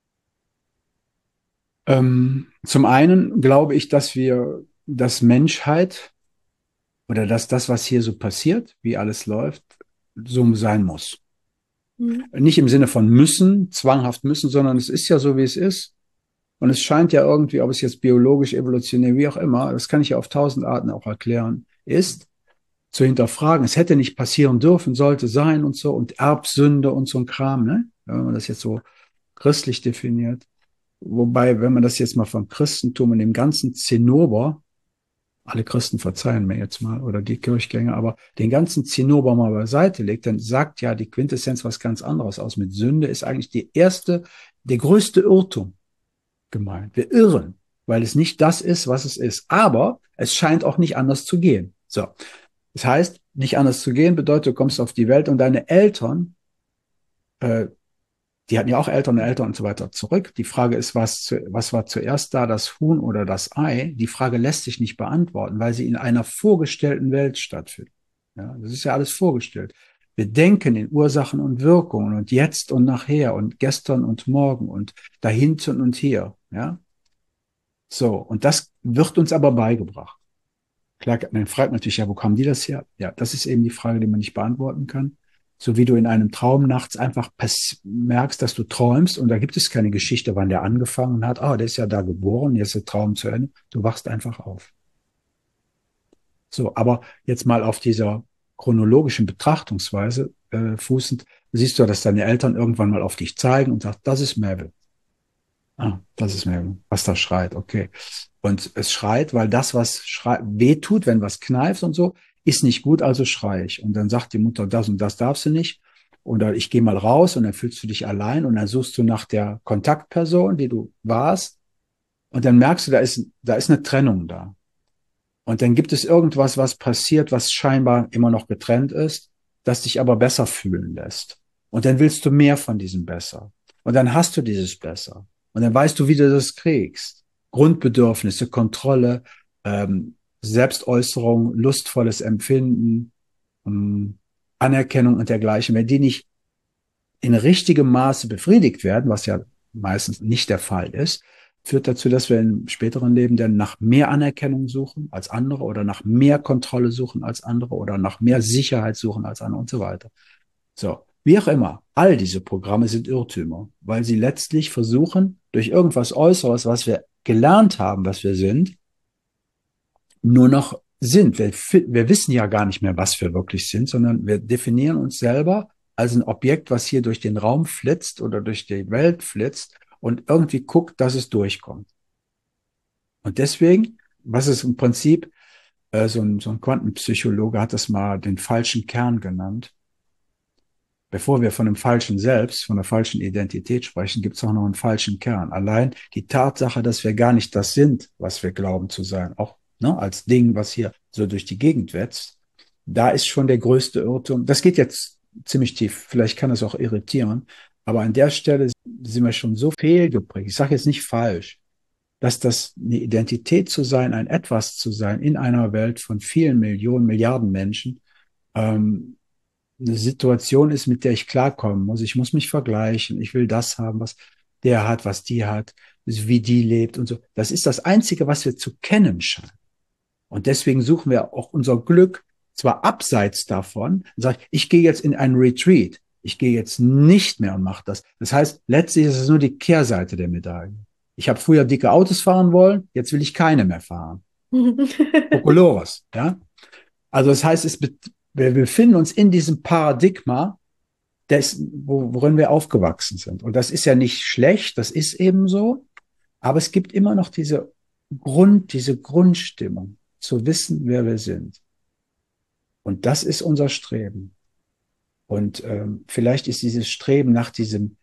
B: Ähm, zum einen glaube ich, dass wir, dass Menschheit oder dass das, was hier so passiert, wie alles läuft, so sein muss.
A: Mhm.
B: Nicht im Sinne von müssen, zwanghaft müssen, sondern es ist ja so, wie es ist. Und es scheint ja irgendwie, ob es jetzt biologisch, evolutionär, wie auch immer, das kann ich ja auf tausend Arten auch erklären, ist zu hinterfragen. Es hätte nicht passieren dürfen, sollte sein und so und Erbsünde und so ein Kram, ne? Wenn man das jetzt so christlich definiert. Wobei, wenn man das jetzt mal vom Christentum und dem ganzen Zinnober, alle Christen verzeihen mir jetzt mal, oder die Kirchgänger, aber den ganzen Zinnober mal beiseite legt, dann sagt ja die Quintessenz was ganz anderes aus. Mit Sünde ist eigentlich die erste, der größte Irrtum gemeint. Wir irren, weil es nicht das ist, was es ist. Aber es scheint auch nicht anders zu gehen. So. Das heißt, nicht anders zu gehen bedeutet, du kommst auf die Welt und deine Eltern, äh, die hatten ja auch Eltern und Eltern und so weiter zurück. Die Frage ist, was, zu, was war zuerst da, das Huhn oder das Ei? Die Frage lässt sich nicht beantworten, weil sie in einer vorgestellten Welt stattfindet. Ja, das ist ja alles vorgestellt. Wir denken in Ursachen und Wirkungen und jetzt und nachher und gestern und morgen und dahinten und hier. Ja, so. Und das wird uns aber beigebracht. Klar, man fragt natürlich, ja, wo kamen die das her? Ja, das ist eben die Frage, die man nicht beantworten kann. So wie du in einem Traum nachts einfach merkst, dass du träumst und da gibt es keine Geschichte, wann der angefangen hat. Ah, der ist ja da geboren, jetzt ist der Traum zu Ende. Du wachst einfach auf. So, aber jetzt mal auf dieser chronologischen Betrachtungsweise äh, fußend, siehst du, dass deine Eltern irgendwann mal auf dich zeigen und sagen, das ist Mabel. Ah, das ist Mabel, was da schreit, okay. Und es schreit, weil das, was schreit, wehtut, wenn was kneift und so, ist nicht gut, also schrei ich. Und dann sagt die Mutter, das und das darfst du nicht. Oder ich gehe mal raus und dann fühlst du dich allein und dann suchst du nach der Kontaktperson, die du warst. Und dann merkst du, da ist, da ist eine Trennung da. Und dann gibt es irgendwas, was passiert, was scheinbar immer noch getrennt ist, das dich aber besser fühlen lässt. Und dann willst du mehr von diesem Besser. Und dann hast du dieses Besser. Und dann weißt du, wie du das kriegst. Grundbedürfnisse, Kontrolle, ähm, Selbstäußerung, lustvolles Empfinden, ähm, Anerkennung und dergleichen. Wenn die nicht in richtigem Maße befriedigt werden, was ja meistens nicht der Fall ist, führt dazu, dass wir im späteren Leben dann nach mehr Anerkennung suchen als andere oder nach mehr Kontrolle suchen als andere oder nach mehr Sicherheit suchen als andere und so weiter. So, wie auch immer, all diese Programme sind Irrtümer, weil sie letztlich versuchen, durch irgendwas Äußeres, was wir gelernt haben, was wir sind, nur noch sind. Wir, wir wissen ja gar nicht mehr, was wir wirklich sind, sondern wir definieren uns selber als ein Objekt, was hier durch den Raum flitzt oder durch die Welt flitzt und irgendwie guckt, dass es durchkommt. Und deswegen, was ist im Prinzip, Äh, so ein, so ein Quantenpsychologe hat das mal den falschen Kern genannt. Bevor wir von einem falschen Selbst, von einer falschen Identität sprechen, gibt es auch noch einen falschen Kern. Allein die Tatsache, dass wir gar nicht das sind, was wir glauben zu sein, auch ne, als Ding, was hier so durch die Gegend wetzt, da ist schon der größte Irrtum. Das geht jetzt ziemlich tief, vielleicht kann es auch irritieren, aber an der Stelle sind wir schon so fehlgeprägt. Ich sage jetzt nicht falsch, dass das eine Identität zu sein, ein Etwas zu sein in einer Welt von vielen Millionen, Milliarden Menschen, ähm, eine Situation ist, mit der ich klarkommen muss. Ich muss mich vergleichen. Ich will das haben, was der hat, was die hat, wie die lebt und so. Das ist das Einzige, was wir zu kennen scheinen. Und deswegen suchen wir auch unser Glück zwar abseits davon, sage ich, ich gehe jetzt in einen Retreat. Ich gehe jetzt nicht mehr und mache das. Das heißt, letztlich ist es nur die Kehrseite der Medaille. Ich habe früher dicke Autos fahren wollen, jetzt will ich keine mehr fahren. Kokolores, ja. Also das heißt, es, wir befinden uns in diesem Paradigma, des, worin wir aufgewachsen sind. Und das ist ja nicht schlecht, das ist eben so. Aber es gibt immer noch diese Grund, diese Grundstimmung, zu wissen, wer wir sind. Und das ist unser Streben. Und ähm, vielleicht ist dieses Streben nach diesem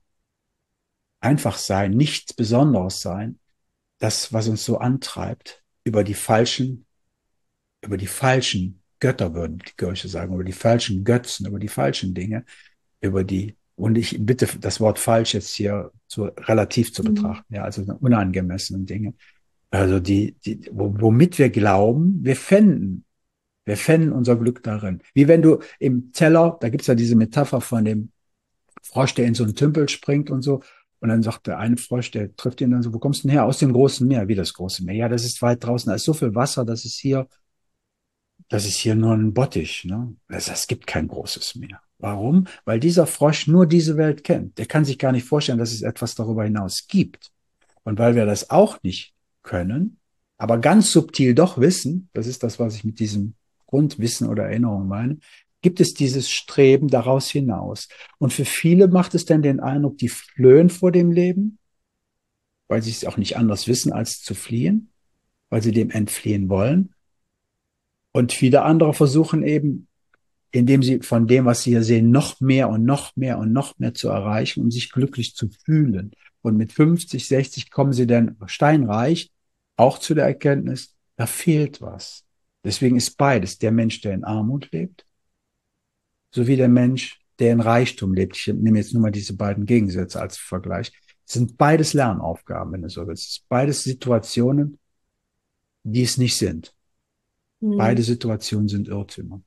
B: Einfachsein, nichts Besonderes sein, das, was uns so antreibt, über die falschen, über die falschen Götter, würden die Kirche sagen, über die falschen Götzen, über die falschen Dinge, über die, und ich bitte das Wort falsch jetzt hier so relativ zu betrachten, ja, also unangemessenen Dinge, also die, die, womit wir glauben, wir fänden, wir fänden unser Glück darin. Wie wenn du im Teller, da gibt's ja diese Metapher von dem Frosch, der in so einen Tümpel springt und so, und dann sagt der eine Frosch, der trifft ihn dann so, wo kommst du denn her? Aus dem großen Meer. Wie das große Meer? Ja, das ist weit draußen, da ist so viel Wasser, das ist hier, das ist hier nur ein Bottich, ne? Es gibt kein großes Meer. Warum? Weil dieser Frosch nur diese Welt kennt. Der kann sich gar nicht vorstellen, dass es etwas darüber hinaus gibt. Und weil wir das auch nicht können, aber ganz subtil doch wissen, das ist das, was ich mit diesem Grundwissen oder Erinnerung meine, gibt es dieses Streben daraus hinaus. Und für viele macht es dann den Eindruck, die flöhen vor dem Leben, weil sie es auch nicht anders wissen, als zu fliehen, weil sie dem entfliehen wollen. Und viele andere versuchen eben, indem sie von dem, was sie hier sehen, noch mehr und noch mehr und noch mehr zu erreichen, um sich glücklich zu fühlen. Und mit fünfzig, sechzig kommen sie dann steinreich auch zu der Erkenntnis, da fehlt was. Deswegen ist beides der Mensch, der in Armut lebt, sowie der Mensch, der in Reichtum lebt. Ich nehme jetzt nur mal diese beiden Gegensätze als Vergleich. Es sind beides Lernaufgaben, wenn du so willst. Es sind beides Situationen, die es nicht sind.
A: Mhm.
B: Beide Situationen sind Irrtümer.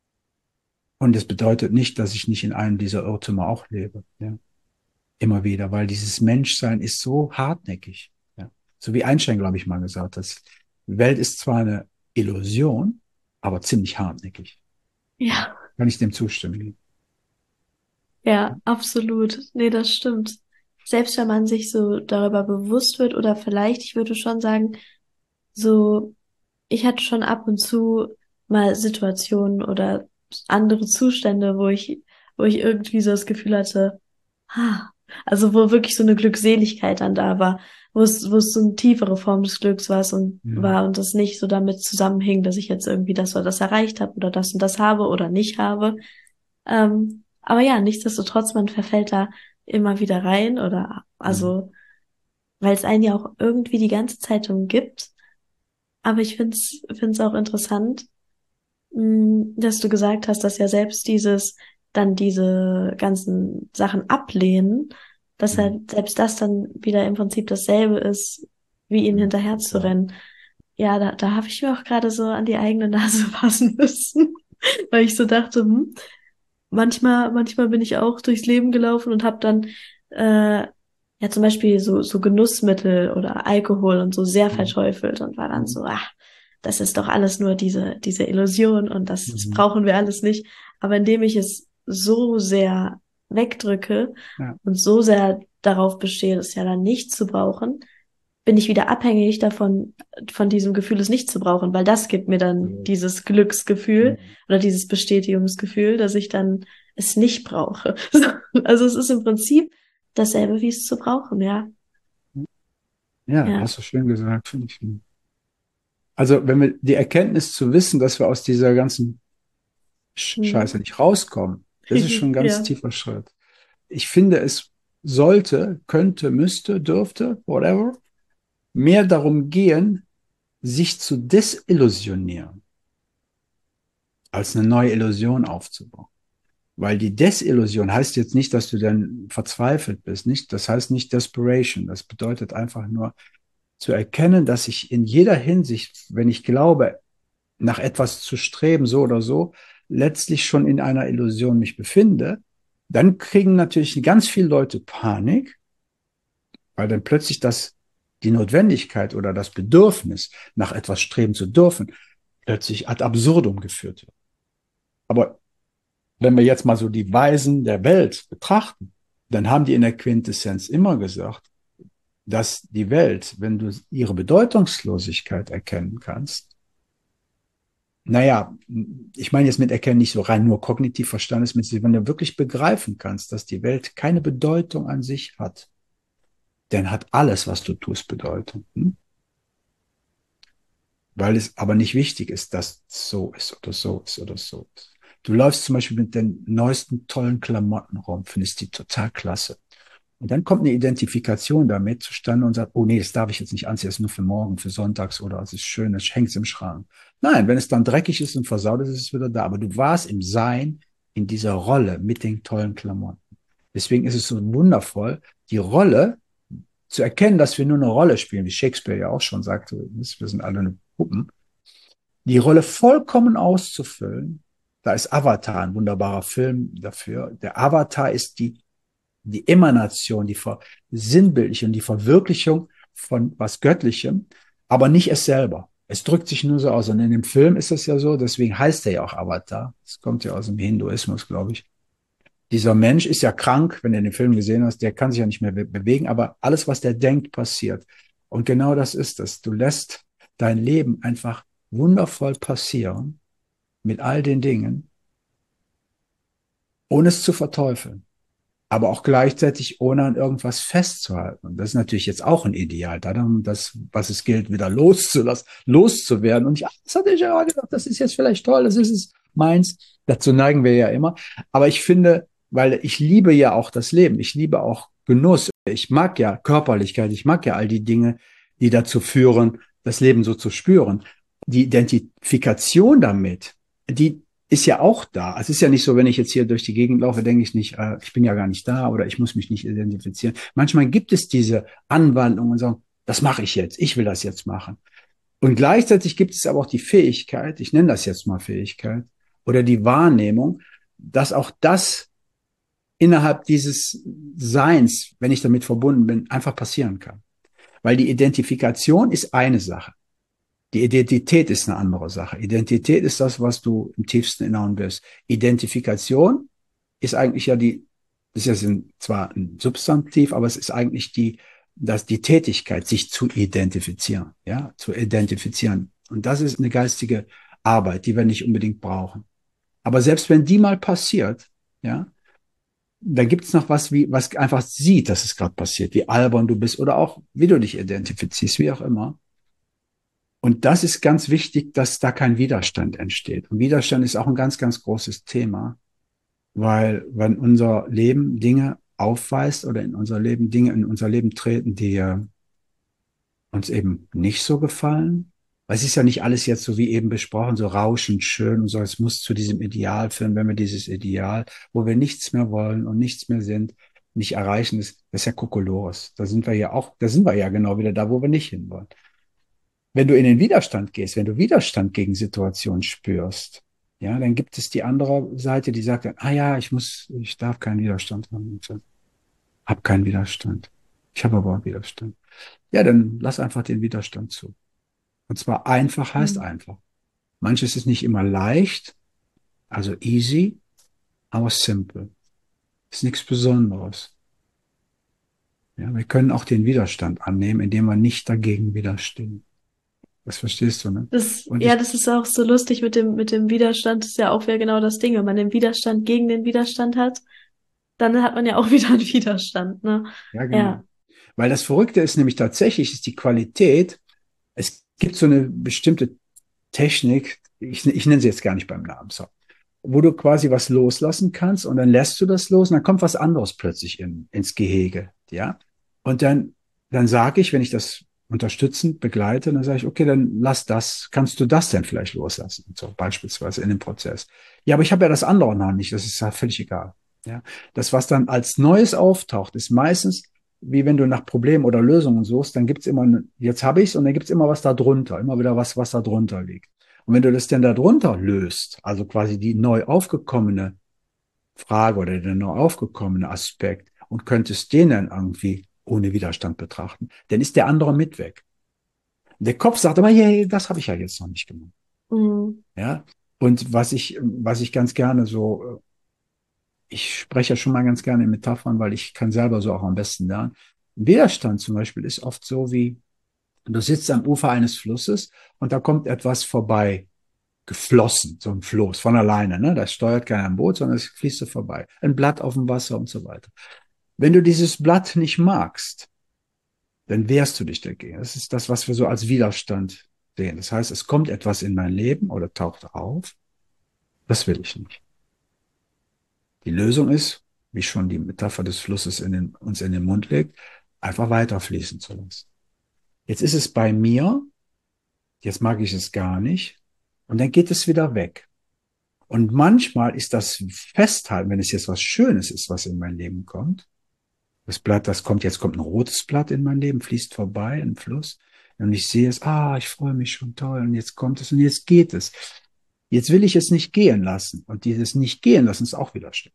B: Und es bedeutet nicht, dass ich nicht in einem dieser Irrtümer auch lebe. Ja. Immer wieder, weil dieses Menschsein ist so hartnäckig. Ja. So wie Einstein, glaube ich, mal gesagt hat. Die Welt ist zwar eine Illusion, aber ziemlich hartnäckig.
A: Ja,
B: Kann ich dem zustimmen?
A: ja, absolut. Nee, das stimmt. Selbst wenn man sich so darüber bewusst wird oder vielleicht, ich würde schon sagen, so, ich hatte schon ab und zu mal Situationen oder andere Zustände, wo ich, wo ich irgendwie so das Gefühl hatte, ha, also wo wirklich so eine Glückseligkeit dann da war, wo es, wo es so eine tiefere Form des Glücks war und
B: Mhm.
A: war und das nicht so damit zusammenhing, dass ich jetzt irgendwie das oder das erreicht habe oder das und das habe oder nicht habe. Ähm, aber ja, nichtsdestotrotz, man verfällt da immer wieder rein oder
B: Mhm.
A: also, weil es einen ja auch irgendwie die ganze Zeit umgibt. Aber ich find's, find's auch interessant, mh, dass du gesagt hast, dass ja selbst dieses, dann diese ganzen Sachen ablehnen, dass
B: Mhm.
A: halt selbst das dann wieder im Prinzip dasselbe ist, wie ihnen
B: Mhm.
A: hinterher zu
B: Total.
A: rennen. Ja, da, da habe ich mir auch gerade so an die eigene Nase fassen müssen, weil ich so dachte, hm, manchmal, manchmal bin ich auch durchs Leben gelaufen und habe dann äh, ja zum Beispiel so so Genussmittel oder Alkohol und so sehr
B: Mhm.
A: verteufelt und war dann
B: Mhm.
A: so, ach, das ist doch alles nur diese diese Illusion und das, das
B: Mhm.
A: brauchen wir alles nicht. Aber indem ich es so sehr wegdrücke
B: Ja.
A: und so sehr darauf bestehe, es ja dann nicht zu brauchen, bin ich wieder abhängig davon, von diesem Gefühl, es nicht zu brauchen, weil das gibt mir dann
B: Mhm.
A: dieses Glücksgefühl oder dieses Bestätigungsgefühl, dass ich dann es nicht brauche. Also es ist im Prinzip dasselbe, wie es zu brauchen, ja.
B: Ja,
A: Ja.
B: hast du schön gesagt, finde ich. Also wenn wir die Erkenntnis zu wissen, dass wir aus dieser ganzen Sch-
A: Hm.
B: Scheiße nicht rauskommen, das ist schon ein ganz
A: Ja.
B: tiefer Schritt. Ich finde, es sollte, könnte, müsste, dürfte, whatever, mehr darum gehen, sich zu desillusionieren, als eine neue Illusion aufzubauen. Weil die Desillusion heißt jetzt nicht, dass du dann verzweifelt bist, nicht? Das heißt nicht Desperation. Das bedeutet einfach nur zu erkennen, dass ich in jeder Hinsicht, wenn ich glaube, nach etwas zu streben, so oder so, letztlich schon in einer Illusion mich befinde. Dann kriegen natürlich ganz viele Leute Panik, weil dann plötzlich das, die Notwendigkeit oder das Bedürfnis, nach etwas streben zu dürfen, plötzlich ad absurdum geführt wird. Aber wenn wir jetzt mal so die Weisen der Welt betrachten, dann haben die in der Quintessenz immer gesagt, dass die Welt, wenn du ihre Bedeutungslosigkeit erkennen kannst, naja, ich meine jetzt mit erkennen nicht so rein nur kognitiv verstanden ist, mit, wenn du wirklich begreifen kannst, dass die Welt keine Bedeutung an sich hat, dann hat alles, was du tust, Bedeutung. Hm? Weil es aber nicht wichtig ist, dass es so ist oder so ist oder so ist. Du läufst zum Beispiel mit den neuesten tollen Klamotten rum, findest die total klasse. Und dann kommt eine Identifikation damit zustande und sagt, oh nee, das darf ich jetzt nicht anziehen, das ist nur für morgen, für sonntags oder es ist schön, es hängt im Schrank. Nein, wenn es dann dreckig ist und versaut ist, ist es wieder da. Aber du warst im Sein in dieser Rolle mit den tollen Klamotten. Deswegen ist es so wundervoll, die Rolle zu erkennen, dass wir nur eine Rolle spielen, wie Shakespeare ja auch schon sagte, wir sind alle eine Puppen, die Rolle vollkommen auszufüllen. Da ist Avatar ein wunderbarer Film dafür. Der Avatar ist die die Emanation, die Versinnbildlichung, die Verwirklichung von was Göttlichem, aber nicht es selber. Es drückt sich nur so aus. Und in dem Film ist es ja so, deswegen heißt er ja auch Avatar. Das kommt ja aus dem Hinduismus, glaube ich. Dieser Mensch ist ja krank, wenn du den Film gesehen hast, der kann sich ja nicht mehr be bewegen, aber alles, was der denkt, passiert. Und genau das ist es. Du lässt dein Leben einfach wundervoll passieren mit all den Dingen, ohne es zu verteufeln, aber auch gleichzeitig ohne an irgendwas festzuhalten. Und das ist natürlich jetzt auch ein Ideal, darum, das, was es gilt, wieder loszulassen, loszuwerden. Und ja, das hatte ich ja gedacht, das ist jetzt vielleicht toll, das ist es meins. Dazu neigen wir ja immer. Aber ich finde, weil ich liebe ja auch das Leben, ich liebe auch Genuss, ich mag ja Körperlichkeit, ich mag ja all die Dinge, die dazu führen, das Leben so zu spüren. Die Identifikation damit, die ist ja auch da. Es ist ja nicht so, wenn ich jetzt hier durch die Gegend laufe, denke ich nicht, äh, ich bin ja gar nicht da oder ich muss mich nicht identifizieren. Manchmal gibt es diese Anwandlungen und sagen, das mache ich jetzt, ich will das jetzt machen. Und gleichzeitig gibt es aber auch die Fähigkeit, ich nenne das jetzt mal Fähigkeit, oder die Wahrnehmung, dass auch das innerhalb dieses Seins, wenn ich damit verbunden bin, einfach passieren kann. Weil die Identifikation ist eine Sache. Die Identität ist eine andere Sache. Identität ist das, was du im tiefsten Inneren bist. Identifikation ist eigentlich ja die, das ist ja zwar ein Substantiv, aber es ist eigentlich die, dass die Tätigkeit, sich zu identifizieren, ja, zu identifizieren. Und das ist eine geistige Arbeit, die wir nicht unbedingt brauchen. Aber selbst wenn die mal passiert, ja, dann gibt es noch was, wie, was einfach sieht, dass es gerade passiert, wie albern du bist oder auch, wie du dich identifizierst, wie auch immer. Und das ist ganz wichtig, dass da kein Widerstand entsteht. Und Widerstand ist auch ein ganz, ganz großes Thema, weil wenn unser Leben Dinge aufweist oder in unser Leben Dinge in unser Leben treten, die äh, uns eben nicht so gefallen, weil es ist ja nicht alles jetzt so wie eben besprochen, so rauschend schön und so, es muss zu diesem Ideal führen, wenn wir dieses Ideal, wo wir nichts mehr wollen und nichts mehr sind, nicht erreichen, ist, das ist ja Kokolores. Da sind wir ja auch, da sind wir ja genau wieder da, wo wir nicht hinwollen. Wenn du in den Widerstand gehst, wenn du Widerstand gegen Situationen spürst, ja, dann gibt es die andere Seite, die sagt, ah ja, ich muss, ich darf keinen Widerstand haben. Ich habe keinen Widerstand. Ich habe aber Widerstand. Ja, dann lass einfach den Widerstand zu. Und zwar einfach heißt
A: Hm.
B: einfach. Manches ist nicht immer leicht, also easy, aber simple. Ist nichts Besonderes. Ja, wir können auch den Widerstand annehmen, indem wir nicht dagegen widerstehen. Das verstehst du, ne?
A: Das,
B: Und
A: ja,
B: ich,
A: das ist auch so lustig mit dem, mit dem Widerstand. Das ist ja auch wieder genau das Ding. Wenn man den Widerstand gegen den Widerstand hat, dann hat man ja auch wieder einen Widerstand, ne?
B: ja, genau.
A: Ja.
B: Weil das Verrückte ist nämlich tatsächlich, ist die Qualität, es gibt so eine bestimmte Technik, ich, ich nenne sie jetzt gar nicht beim Namen, so, wo du quasi was loslassen kannst und dann lässt du das los und dann kommt was anderes plötzlich in, ins Gehege, ja. Und dann, dann sage ich, wenn ich das unterstützend begleite, dann sage ich, okay, dann lass das, kannst du das denn vielleicht loslassen? Und so beispielsweise in dem Prozess. Ja, aber ich habe ja das andere noch nicht, das ist ja völlig egal. Ja, das, was dann als Neues auftaucht, ist meistens, wie wenn du nach Problemen oder Lösungen suchst, dann gibt's immer, jetzt habe ich's und dann gibt's immer was da drunter, immer wieder was, was da drunter liegt. Und wenn du das denn da drunter löst, also quasi die neu aufgekommene Frage oder der neu aufgekommene Aspekt und könntest den dann irgendwie ohne Widerstand betrachten, dann ist der andere mit weg. Der Kopf sagt aber, hey, das habe ich ja jetzt noch nicht gemacht.
A: Mhm.
B: Ja. Und was ich, was ich ganz gerne so, ich spreche ja schon mal ganz gerne in Metaphern, weil ich kann selber so auch am besten lernen. Widerstand zum Beispiel ist oft so wie, du sitzt am Ufer eines Flusses und da kommt etwas vorbei geflossen, so ein Floß von alleine, ne? Das steuert keiner am Boot, sondern es fließt so vorbei. Ein Blatt auf dem Wasser und so weiter. Wenn du dieses Blatt nicht magst, dann wehrst du dich dagegen. Das ist das, was wir so als Widerstand sehen. Das heißt, es kommt etwas in mein Leben oder taucht auf. Das will ich nicht. Die Lösung ist, wie schon die Metapher des Flusses in den, uns in den Mund legt, einfach weiterfließen zu lassen. Jetzt ist es bei mir, jetzt mag ich es gar nicht, und dann geht es wieder weg. Und manchmal ist das Festhalten, wenn es jetzt was Schönes ist, was in mein Leben kommt, das Blatt, das kommt, jetzt kommt ein rotes Blatt in mein Leben, fließt vorbei, ein Fluss, und ich sehe es, ah, ich freue mich schon toll, und jetzt kommt es, und jetzt geht es. Jetzt will ich es nicht gehen lassen, und dieses nicht gehen lassen ist auch Widerstand.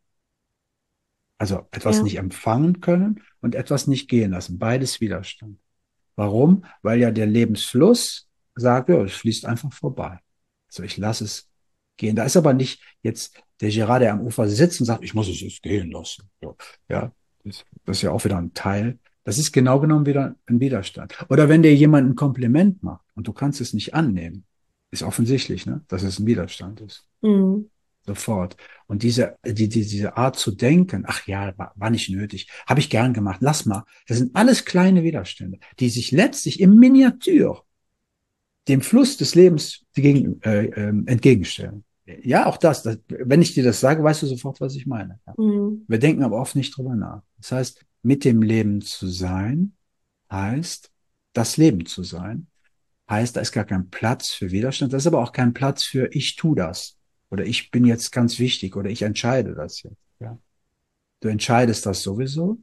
B: Also etwas
A: Ja.
B: nicht empfangen können und etwas nicht gehen lassen, beides Widerstand. Warum? Weil ja der Lebensfluss sagt, ja, es fließt einfach vorbei. So, ich lasse es gehen. Da ist aber nicht jetzt der Gerard, der am Ufer sitzt und sagt, ich muss es jetzt gehen lassen. So, ja, das, das ist ja auch wieder ein Teil. Das ist genau genommen wieder ein Widerstand. Oder wenn dir jemand ein Kompliment macht und du kannst es nicht annehmen, ist offensichtlich, ne, dass es ein Widerstand ist.
A: Mhm.
B: Sofort. Und diese, die, die, diese Art zu denken, ach ja, war, war nicht nötig, habe ich gern gemacht, lass mal. Das sind alles kleine Widerstände, die sich letztlich im Miniatur dem Fluss des Lebens gegen, äh, äh, entgegenstellen. Ja, auch das, das. Wenn ich dir das sage, weißt du sofort, was ich meine. Ja.
A: Mhm.
B: Wir denken aber oft nicht drüber nach. Das heißt, mit dem Leben zu sein, heißt, das Leben zu sein, heißt, da ist gar kein Platz für Widerstand, da ist aber auch kein Platz für ich tu das. Oder ich bin jetzt ganz wichtig oder ich entscheide das jetzt. Ja. Du entscheidest das sowieso,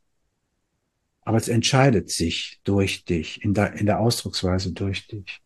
B: aber es entscheidet sich durch dich, in der, in der Ausdrucksweise durch dich.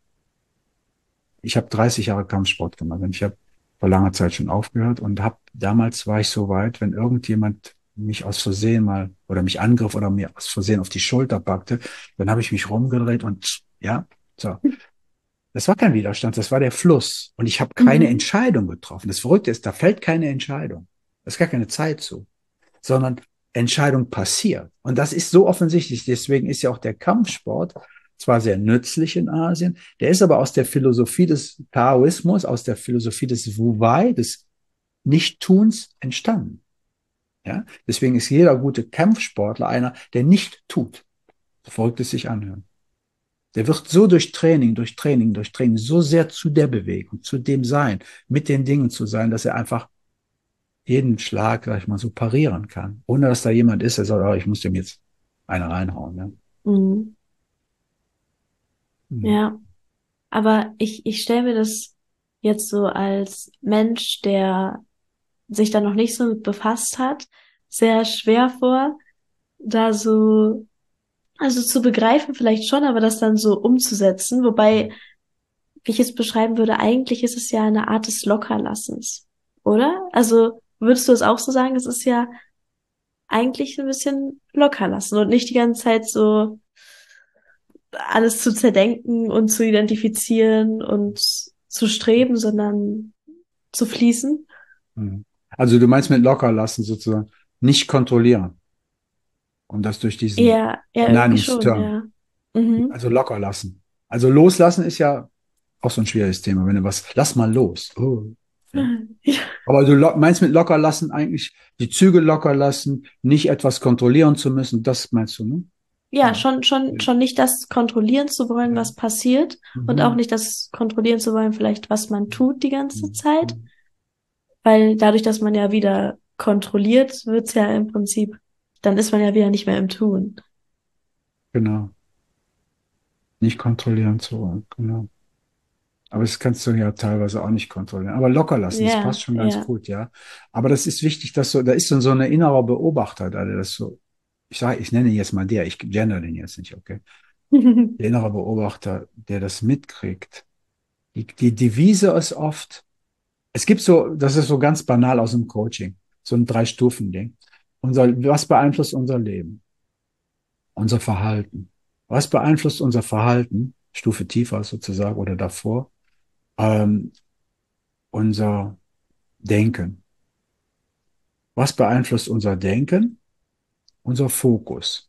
B: Ich habe dreißig Jahre Kampfsport gemacht und ich habe vor langer Zeit schon aufgehört und habe damals war ich so weit, wenn irgendjemand mich aus Versehen mal oder mich angriff oder mir aus Versehen auf die Schulter packte, dann habe ich mich rumgedreht und ja, so. Das war kein Widerstand, das war der Fluss. Und ich habe keine
A: Mhm.
B: Entscheidung getroffen. Das Verrückte ist, da fällt keine Entscheidung. Da ist gar keine Zeit zu, sondern Entscheidung passiert. Und das ist so offensichtlich. Deswegen ist ja auch der Kampfsport zwar sehr nützlich in Asien, der ist aber aus der Philosophie des Taoismus, aus der Philosophie des Wu Wei, des Nichttuns entstanden. Ja? Deswegen ist jeder gute Kampfsportler einer, der nicht tut. So verrückt es sich anhört. Der wird so durch Training, durch Training, durch Training so sehr zu der Bewegung, zu dem Sein, mit den Dingen zu sein, dass er einfach jeden Schlag, sag ich mal, so parieren kann. Ohne dass da jemand ist, der sagt, oh, ich muss dem jetzt eine reinhauen. Ne?
A: Mhm.
B: Mhm.
A: Ja. Aber ich, ich stelle mir das jetzt so als Mensch, der sich da noch nicht so mit befasst hat, sehr schwer vor, da so, also zu begreifen vielleicht schon, aber das dann so umzusetzen. Wobei, wie ich es beschreiben würde, eigentlich ist es ja eine Art des Lockerlassens, oder? Also würdest du es auch so sagen? Es ist ja eigentlich ein bisschen lockerlassen und nicht die ganze Zeit so alles zu zerdenken und zu identifizieren und zu streben, sondern zu fließen.
B: Mhm. Also du meinst mit locker lassen sozusagen, nicht kontrollieren. Und das durch diesen
A: Ja, ja, irgendwie schon,
B: Nennungsterm.
A: ja. Mhm.
B: Also locker lassen. Also loslassen ist ja auch so ein schwieriges Thema. Wenn du was, lass mal los. Oh. Ja.
A: Ja.
B: Aber du lo- meinst mit locker lassen eigentlich die Zügel locker lassen, nicht etwas kontrollieren zu müssen. Das meinst du, ne?
A: ja,
B: Ja.
A: schon, schon, schon nicht das kontrollieren zu wollen,
B: Ja.
A: was passiert und auch
B: Mhm.
A: nicht das kontrollieren zu wollen, vielleicht was man tut die ganze Zeit,
B: Mhm.
A: weil dadurch, dass man ja wieder kontrolliert, wird's ja im Prinzip, dann ist man ja wieder nicht mehr im Tun.
B: Genau. Nicht kontrollieren zu wollen. Genau. Aber das kannst du ja teilweise auch nicht kontrollieren. Aber locker lassen, das
A: Ja,
B: passt schon ganz
A: ja.
B: gut, ja. Aber das ist wichtig, dass so, da ist dann so ein innerer Beobachter da, der das so, ich sage, ich nenne ihn jetzt mal der, ich gender den jetzt nicht, okay? Der innere Beobachter, der das mitkriegt. Die, die Devise ist oft, es gibt so, das ist so ganz banal aus dem Coaching, so ein Drei-Stufen-Ding. Unser, was beeinflusst unser Leben? Unser Verhalten. Was beeinflusst unser Verhalten? Stufe tiefer sozusagen oder davor. Ähm, unser Denken. Was beeinflusst unser Denken? Unser Fokus.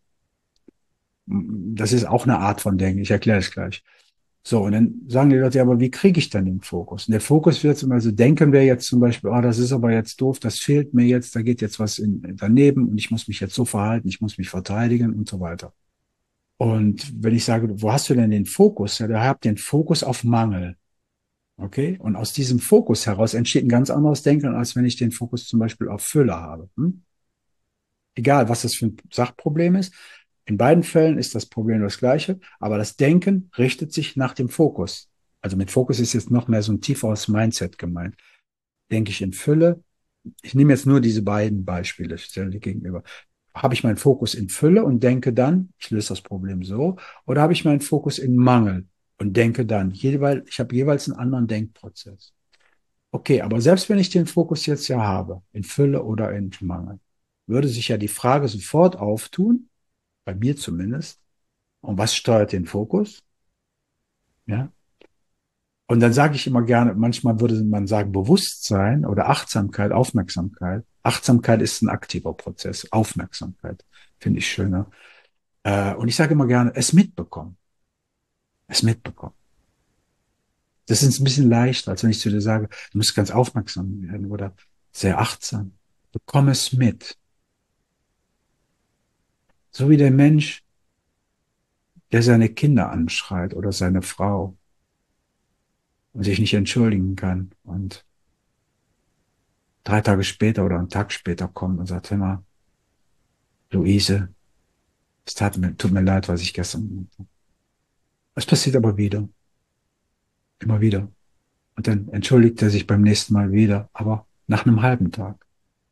B: Das ist auch eine Art von Denken. Ich erkläre es gleich. So, und dann sagen die Leute, ja, aber wie kriege ich dann den Fokus? Und der Fokus wird zum Beispiel, denken wir jetzt zum Beispiel, oh, das ist aber jetzt doof, das fehlt mir jetzt, da geht jetzt was in, daneben und ich muss mich jetzt so verhalten, ich muss mich verteidigen und so weiter. Und wenn ich sage, wo hast du denn den Fokus? Ja, da habt den Fokus auf Mangel. Okay? Und aus diesem Fokus heraus entsteht ein ganz anderes Denken, als wenn ich den Fokus zum Beispiel auf Fülle habe. Hm? Egal, was das für ein Sachproblem ist. In beiden Fällen ist das Problem das gleiche, aber das Denken richtet sich nach dem Fokus. Also mit Fokus ist jetzt noch mehr so ein tieferes Mindset gemeint. Denke ich in Fülle? Ich nehme jetzt nur diese beiden Beispiele, stelle die gegenüber. Habe ich meinen Fokus in Fülle und denke dann, ich löse das Problem so, oder habe ich meinen Fokus in Mangel und denke dann, jeweils, ich habe jeweils einen anderen Denkprozess. Okay, aber selbst wenn ich den Fokus jetzt ja habe, in Fülle oder in Mangel, würde sich ja die Frage sofort auftun, bei mir zumindest, und was steuert den Fokus? Ja. Und dann sage ich immer gerne, manchmal würde man sagen Bewusstsein oder Achtsamkeit, Aufmerksamkeit. Achtsamkeit ist ein aktiver Prozess. Aufmerksamkeit finde ich schöner. Äh, und ich sage immer gerne, es mitbekommen. Es mitbekommen. Das ist ein bisschen leichter, als wenn ich zu dir sage, du musst ganz aufmerksam werden oder sehr achtsam. Bekomm es mit. So wie der Mensch, der seine Kinder anschreit oder seine Frau und sich nicht entschuldigen kann und drei Tage später oder einen Tag später kommt und sagt, hör mal, Luise, es tat mir, tut mir leid, was ich gestern gemacht habe. Es passiert aber wieder, immer wieder. Und dann entschuldigt er sich beim nächsten Mal wieder, aber nach einem halben Tag.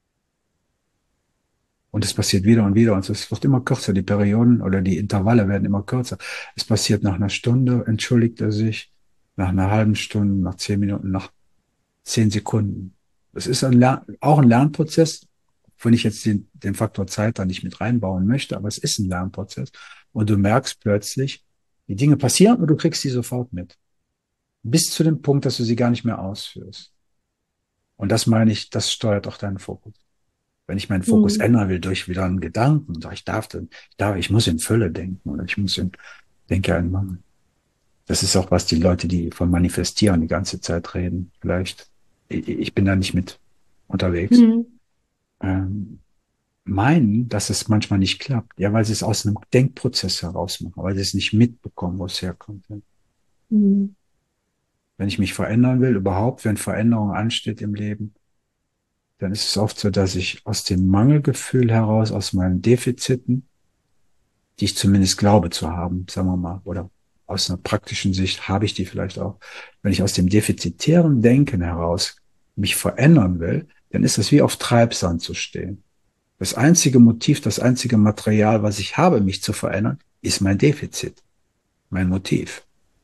B: Und es passiert wieder und wieder und es wird immer kürzer. Die Perioden oder die Intervalle werden immer kürzer. Es passiert nach einer Stunde, entschuldigt er sich, nach einer halben Stunde, nach zehn Minuten, nach zehn Sekunden. Es ist ein Lern auch ein Lernprozess, wenn ich jetzt den, den Faktor Zeit da nicht mit reinbauen möchte, aber es ist ein Lernprozess. Und du merkst plötzlich, die Dinge passieren und du kriegst die sofort mit. Bis zu dem Punkt, dass du sie gar nicht mehr ausführst. Und das meine ich, das steuert auch deinen Fokus. Wenn ich meinen Fokus
A: Hm.
B: ändern will durch wieder einen Gedanken, sag ich darf, ich darf, ich muss in Fülle denken oder ich muss in, denke an Mangel. Das ist auch was die Leute, die von Manifestieren die ganze Zeit reden, vielleicht. Ich, ich bin da nicht mit unterwegs.
A: Hm.
B: Ähm, meinen, dass es manchmal nicht klappt. Ja, weil sie es aus einem Denkprozess heraus machen, weil sie es nicht mitbekommen, wo es herkommt.
A: Hm.
B: Wenn ich mich verändern will, überhaupt, wenn Veränderung ansteht im Leben, dann ist es oft so, dass ich aus dem Mangelgefühl heraus, aus meinen Defiziten, die ich zumindest glaube zu haben, sagen wir mal, oder aus einer praktischen Sicht habe ich die vielleicht auch, wenn ich aus dem defizitären Denken heraus mich verändern will, dann ist es wie auf Treibsand zu stehen. Das einzige Motiv, das einzige Material, was ich habe, mich zu verändern, ist mein Defizit, mein Motiv.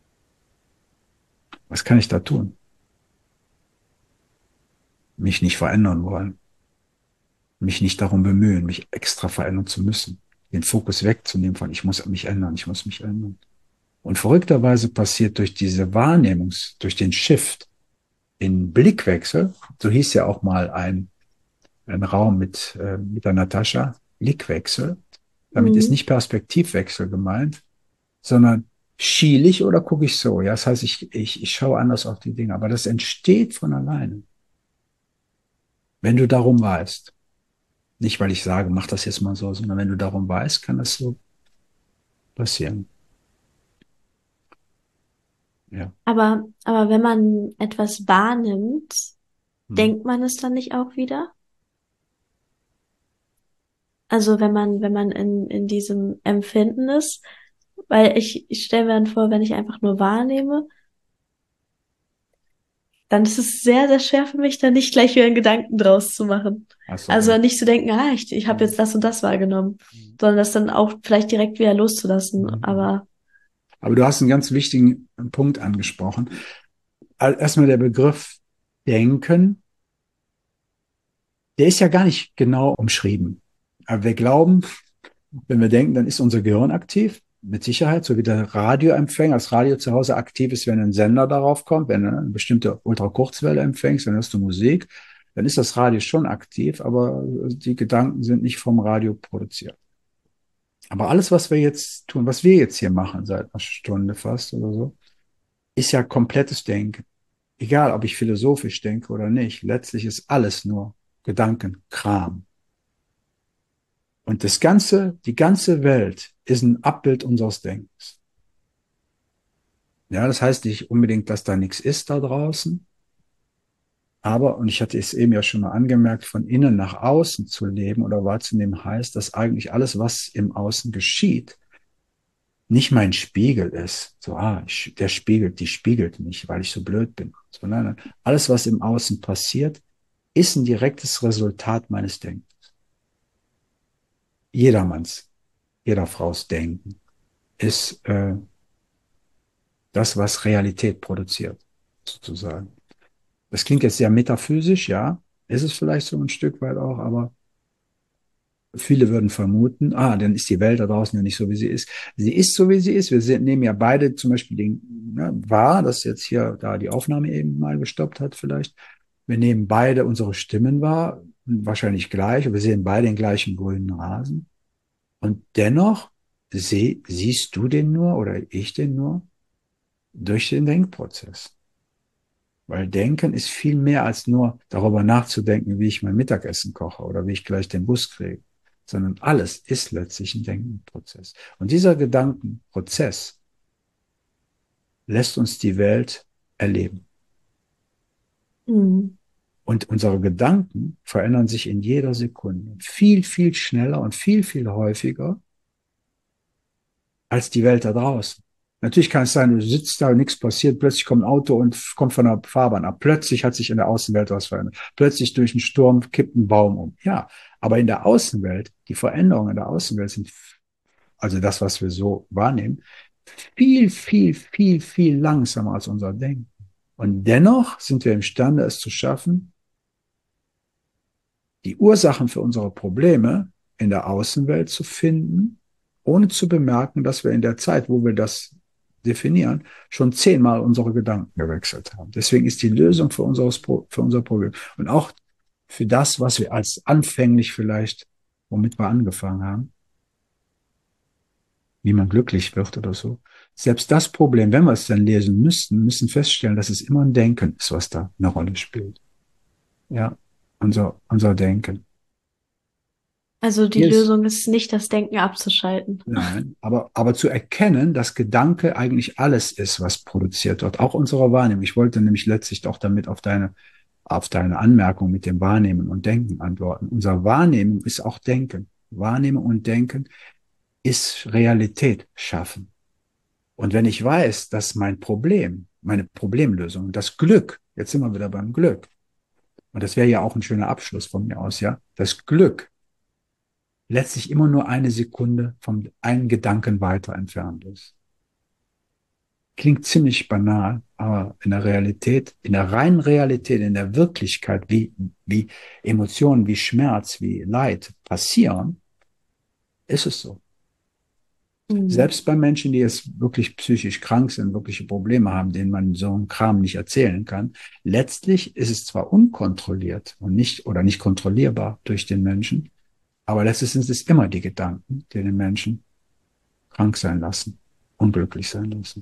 B: Was kann ich da tun? Mich nicht verändern wollen, mich nicht darum bemühen, mich extra verändern zu müssen, den Fokus wegzunehmen von ich muss mich ändern, ich muss mich ändern. Und verrückterweise passiert durch diese Wahrnehmungs, durch den Shift in Blickwechsel, so hieß ja auch mal ein, ein Raum mit, äh, mit der Natascha, Blickwechsel. Damit ist
A: Hm.
B: nicht Perspektivwechsel gemeint, sondern schiele ich oder gucke ich so? Ja, das heißt, ich, ich, ich schaue anders auf die Dinge, aber das entsteht von alleine, wenn du darum weißt. Nicht, weil ich sage, mach das jetzt mal so, sondern wenn du darum weißt, kann das so passieren. Ja.
A: Aber, aber wenn man etwas wahrnimmt,
B: Hm.
A: denkt man es dann nicht auch wieder? Also wenn man, wenn man in, in diesem Empfinden ist, weil ich, ich stelle mir dann vor, wenn ich einfach nur wahrnehme, dann ist es sehr, sehr schwer für mich, da nicht gleich wieder einen Gedanken draus zu machen.
B: Ach so,
A: Also
B: ja.
A: nicht zu denken, ah, ich, ich habe
B: Hm.
A: jetzt das und das wahrgenommen,
B: Hm.
A: sondern das dann auch vielleicht direkt wieder loszulassen.
B: Hm.
A: Aber
B: Aber du hast einen ganz wichtigen Punkt angesprochen. Al- Erstmal der Begriff Denken, der ist ja gar nicht genau umschrieben. Aber wir glauben, wenn wir denken, dann ist unser Gehirn aktiv, mit Sicherheit, so wie der Radioempfänger, das Radio zu Hause aktiv ist, wenn ein Sender darauf kommt, wenn du eine bestimmte Ultrakurzwelle empfängst, dann hörst du Musik, dann ist das Radio schon aktiv, aber die Gedanken sind nicht vom Radio produziert. Aber alles, was wir jetzt tun, was wir jetzt hier machen, seit einer Stunde fast oder so, ist ja komplettes Denken. Egal, ob ich philosophisch denke oder nicht, letztlich ist alles nur Gedankenkram. Und das ganze, die ganze Welt ist ein Abbild unseres Denkens. Ja, das heißt nicht unbedingt, dass da nichts ist da draußen. Aber, und ich hatte es eben ja schon mal angemerkt, von innen nach außen zu leben oder wahrzunehmen heißt, dass eigentlich alles, was im Außen geschieht, nicht mein Spiegel ist. So, ah, ich, der spiegelt, die spiegelt mich, weil ich so blöd bin. So, nein, nein. Alles, was im Außen passiert, ist ein direktes Resultat meines Denkens. Jedermanns, jeder Fraus Denken ist äh, das, was Realität produziert, sozusagen. Das klingt jetzt sehr metaphysisch, ja, ist es vielleicht so ein Stück weit auch, aber viele würden vermuten, ah, dann ist die Welt da draußen ja nicht so, wie sie ist. Sie ist so, wie sie ist. Wir sind, nehmen ja beide zum Beispiel den, ja, wahr, dass jetzt hier da die Aufnahme eben mal gestoppt hat vielleicht. Wir nehmen beide unsere Stimmen wahr, wahrscheinlich gleich, wir sehen beide den gleichen grünen Rasen. Und dennoch seh, siehst du den nur oder ich den nur durch den Denkprozess. Weil Denken ist viel mehr als nur darüber nachzudenken, wie ich mein Mittagessen koche oder wie ich gleich den Bus kriege, sondern alles ist letztlich ein Denkprozess. Und dieser Gedankenprozess lässt uns die Welt erleben.
A: hm,
B: Und unsere Gedanken verändern sich in jeder Sekunde viel, viel schneller und viel, viel häufiger als die Welt da draußen. Natürlich kann es sein, du sitzt da, nichts passiert, plötzlich kommt ein Auto und kommt von der Fahrbahn ab. Plötzlich hat sich in der Außenwelt was verändert. Plötzlich durch einen Sturm kippt ein Baum um. Ja, aber in der Außenwelt, die Veränderungen in der Außenwelt sind, also das, was wir so wahrnehmen, viel, viel, viel, viel langsamer als unser Denken. Und dennoch sind wir imstande, es zu schaffen, die Ursachen für unsere Probleme in der Außenwelt zu finden, ohne zu bemerken, dass wir in der Zeit, wo wir das definieren, schon zehnmal unsere Gedanken gewechselt haben. Deswegen ist die Lösung für, unseres, für unser Problem und auch für das, was wir als anfänglich vielleicht, womit wir angefangen haben, wie man glücklich wird oder so. Selbst das Problem, wenn wir es dann lesen müssten, müssen feststellen, dass es immer ein Denken ist, was da eine Rolle spielt. Ja, unser, unser Denken.
A: also die
B: Hier ist
A: Lösung ist nicht, das Denken abzuschalten.
B: Nein, aber, aber zu erkennen, dass Gedanke eigentlich alles ist, was produziert wird, auch unsere Wahrnehmung. Ich wollte nämlich letztlich auch damit auf deine, auf deine Anmerkung mit dem Wahrnehmen und Denken antworten. Unser Wahrnehmen ist auch Denken. Wahrnehmen und Denken ist Realität schaffen. Und wenn ich weiß, dass mein Problem, meine Problemlösung, das Glück, jetzt sind wir wieder beim Glück, und das wäre ja auch ein schöner Abschluss von mir aus, ja, das Glück letztlich immer nur eine Sekunde vom einen Gedanken weiter entfernt ist. Klingt ziemlich banal, aber in der Realität, in der reinen Realität, in der Wirklichkeit, wie, wie Emotionen, wie Schmerz, wie Leid passieren, ist es so.
A: Hm.
B: Selbst bei Menschen, die jetzt wirklich psychisch krank sind, wirkliche Probleme haben, denen man so einen Kram nicht erzählen kann, letztlich ist es zwar unkontrolliert und nicht oder nicht kontrollierbar durch den Menschen, aber letztlich sind es immer die Gedanken, die den Menschen krank sein lassen, unglücklich sein lassen.